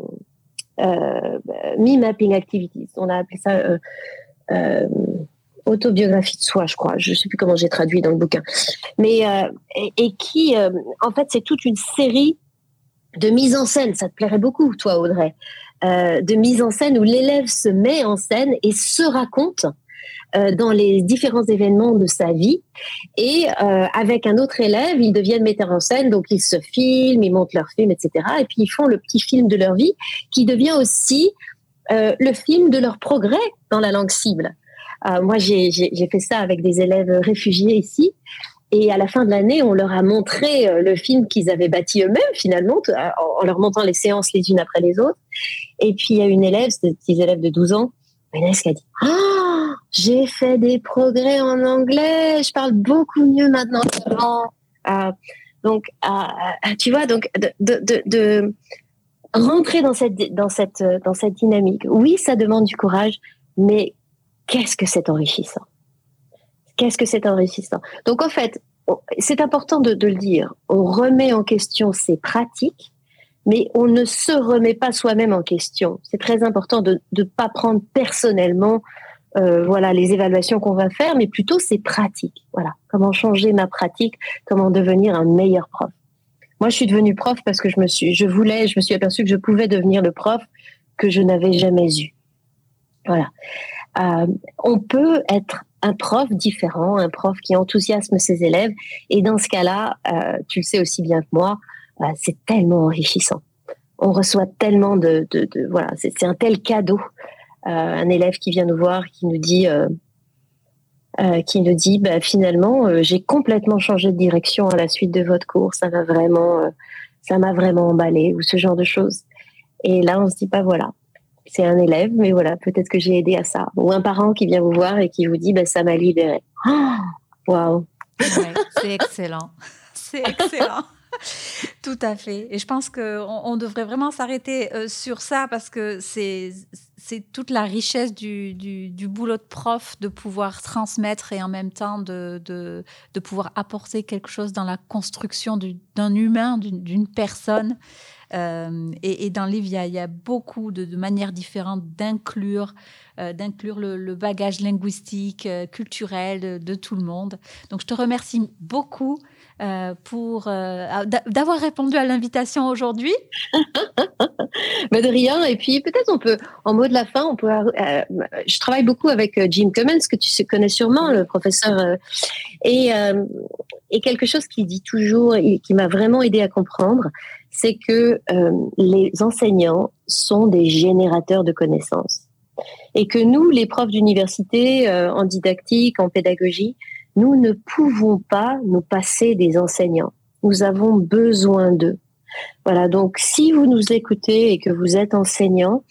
euh, euh, me mapping activities. On a appelé ça euh, euh, autobiographie de soi, je crois. Je ne sais plus comment j'ai traduit dans le bouquin. Mais, euh, et, et qui, euh, en fait, c'est toute une série de mises en scène. Ça te plairait beaucoup, toi, Audrey. Euh, de mise en scène où l'élève se met en scène et se raconte euh, dans les différents événements de sa vie. Et euh, avec un autre élève, ils deviennent metteurs en scène. Donc, ils se filment, ils montent leur film, et cetera. Et puis, ils font le petit film de leur vie qui devient aussi euh, le film de leur progrès dans la langue cible. Euh, moi, j'ai, j'ai, j'ai fait ça avec des élèves réfugiés ici. Et à la fin de l'année, on leur a montré euh, le film qu'ils avaient bâti eux-mêmes, finalement, t- en leur montrant les séances les unes après les autres. Et puis, il y a une élève, c'est des petits élèves de douze ans, Vanessa, qui a dit « Ah, j'ai fait des progrès en anglais, je parle beaucoup mieux maintenant qu'avant. Euh, » Donc, euh, tu vois, donc de, de, de, de rentrer dans cette, dans, cette, dans cette dynamique. Oui, ça demande du courage, mais qu'est-ce que c'est enrichissant. Qu'est-ce que c'est enrichissant. Donc, en fait, c'est important de, de le dire. On remet en question ses pratiques, mais on ne se remet pas soi-même en question. C'est très important de ne pas prendre personnellement euh, voilà, les évaluations qu'on va faire, mais plutôt ses pratiques. Voilà, comment changer ma pratique, comment devenir un meilleur prof. Moi, je suis devenue prof parce que je me suis, je voulais, je me suis aperçue que je pouvais devenir le prof que je n'avais jamais eu. Voilà. Euh, on peut être un prof différent, un prof qui enthousiasme ses élèves. Et dans ce cas-là, euh, tu le sais aussi bien que moi, euh, c'est tellement enrichissant. On reçoit tellement de, de, de voilà, c'est, c'est un tel cadeau. Euh, un élève qui vient nous voir, qui nous dit, euh, euh, qui nous dit, bah, finalement, euh, j'ai complètement changé de direction à la suite de votre cours. Ça m'a vraiment, euh, ça m'a vraiment emballé, ou ce genre de choses. Et là, on se dit, bah voilà. C'est un élève, mais voilà, peut-être que j'ai aidé à ça. Ou un parent qui vient vous voir et qui vous dit, bah, ça m'a libéré. Waouh! Ouais, c'est excellent. C'est excellent. Tout à fait. Et je pense qu'on on devrait vraiment s'arrêter euh, sur ça parce que c'est, c'est toute la richesse du, du, du boulot de prof, de pouvoir transmettre et en même temps de, de, de pouvoir apporter quelque chose dans la construction du, d'un humain, d'une, d'une personne. Euh, et, et dans le livre, il y a, il y a beaucoup de, de manières différentes d'inclure, euh, d'inclure le, le bagage linguistique, euh, culturel de, de tout le monde. Donc, je te remercie beaucoup euh, pour euh, d'avoir répondu à l'invitation aujourd'hui. Mais de rien. Et puis, peut-être on peut, en mot de la fin, on peut. Euh, je travaille beaucoup avec Jim Cummins, que tu connais sûrement, le professeur. Euh, et, euh, et quelque chose qu'il dit toujours et qui m'a vraiment aidé à comprendre, c'est que euh, les enseignants sont des générateurs de connaissances. Et que nous, les profs d'université, euh, en didactique, en pédagogie, nous ne pouvons pas nous passer des enseignants. Nous avons besoin d'eux. Voilà, donc si vous nous écoutez et que vous êtes enseignant,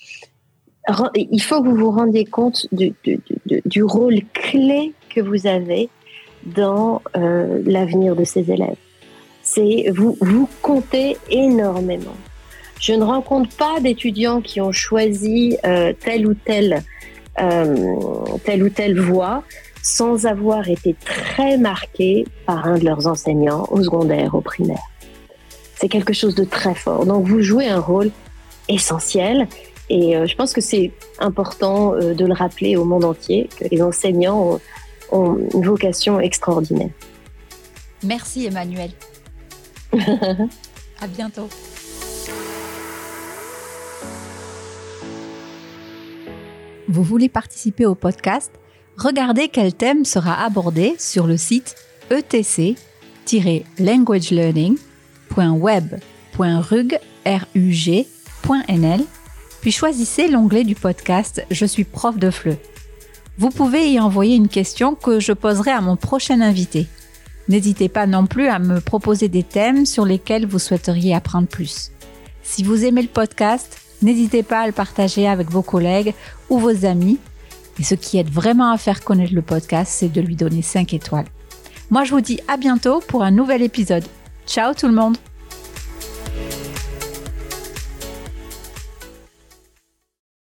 il faut que vous vous rendiez compte du, du, du, du rôle clé que vous avez dans euh, l'avenir de ces élèves. C'est, vous, vous comptez énormément. Je ne rencontre pas d'étudiants qui ont choisi euh, telle ou telle, euh, telle ou telle voie sans avoir été très marqués par un de leurs enseignants au secondaire, au primaire. C'est quelque chose de très fort. Donc, vous jouez un rôle essentiel et euh, je pense que c'est important euh, de le rappeler au monde entier que les enseignants ont, ont une vocation extraordinaire. Merci Emmanuelle. À bientôt. Vous voulez participer au podcast? Regardez quel thème sera abordé sur le site e t c tiret language learning point web point rug point n l, puis choisissez l'onglet du podcast « Je suis prof de F L E ». Vous pouvez y envoyer une question que je poserai à mon prochain invité. N'hésitez pas non plus à me proposer des thèmes sur lesquels vous souhaiteriez apprendre plus. Si vous aimez le podcast, n'hésitez pas à le partager avec vos collègues ou vos amis. Et ce qui aide vraiment à faire connaître le podcast, c'est de lui donner cinq étoiles. Moi, je vous dis à bientôt pour un nouvel épisode. Ciao tout le monde!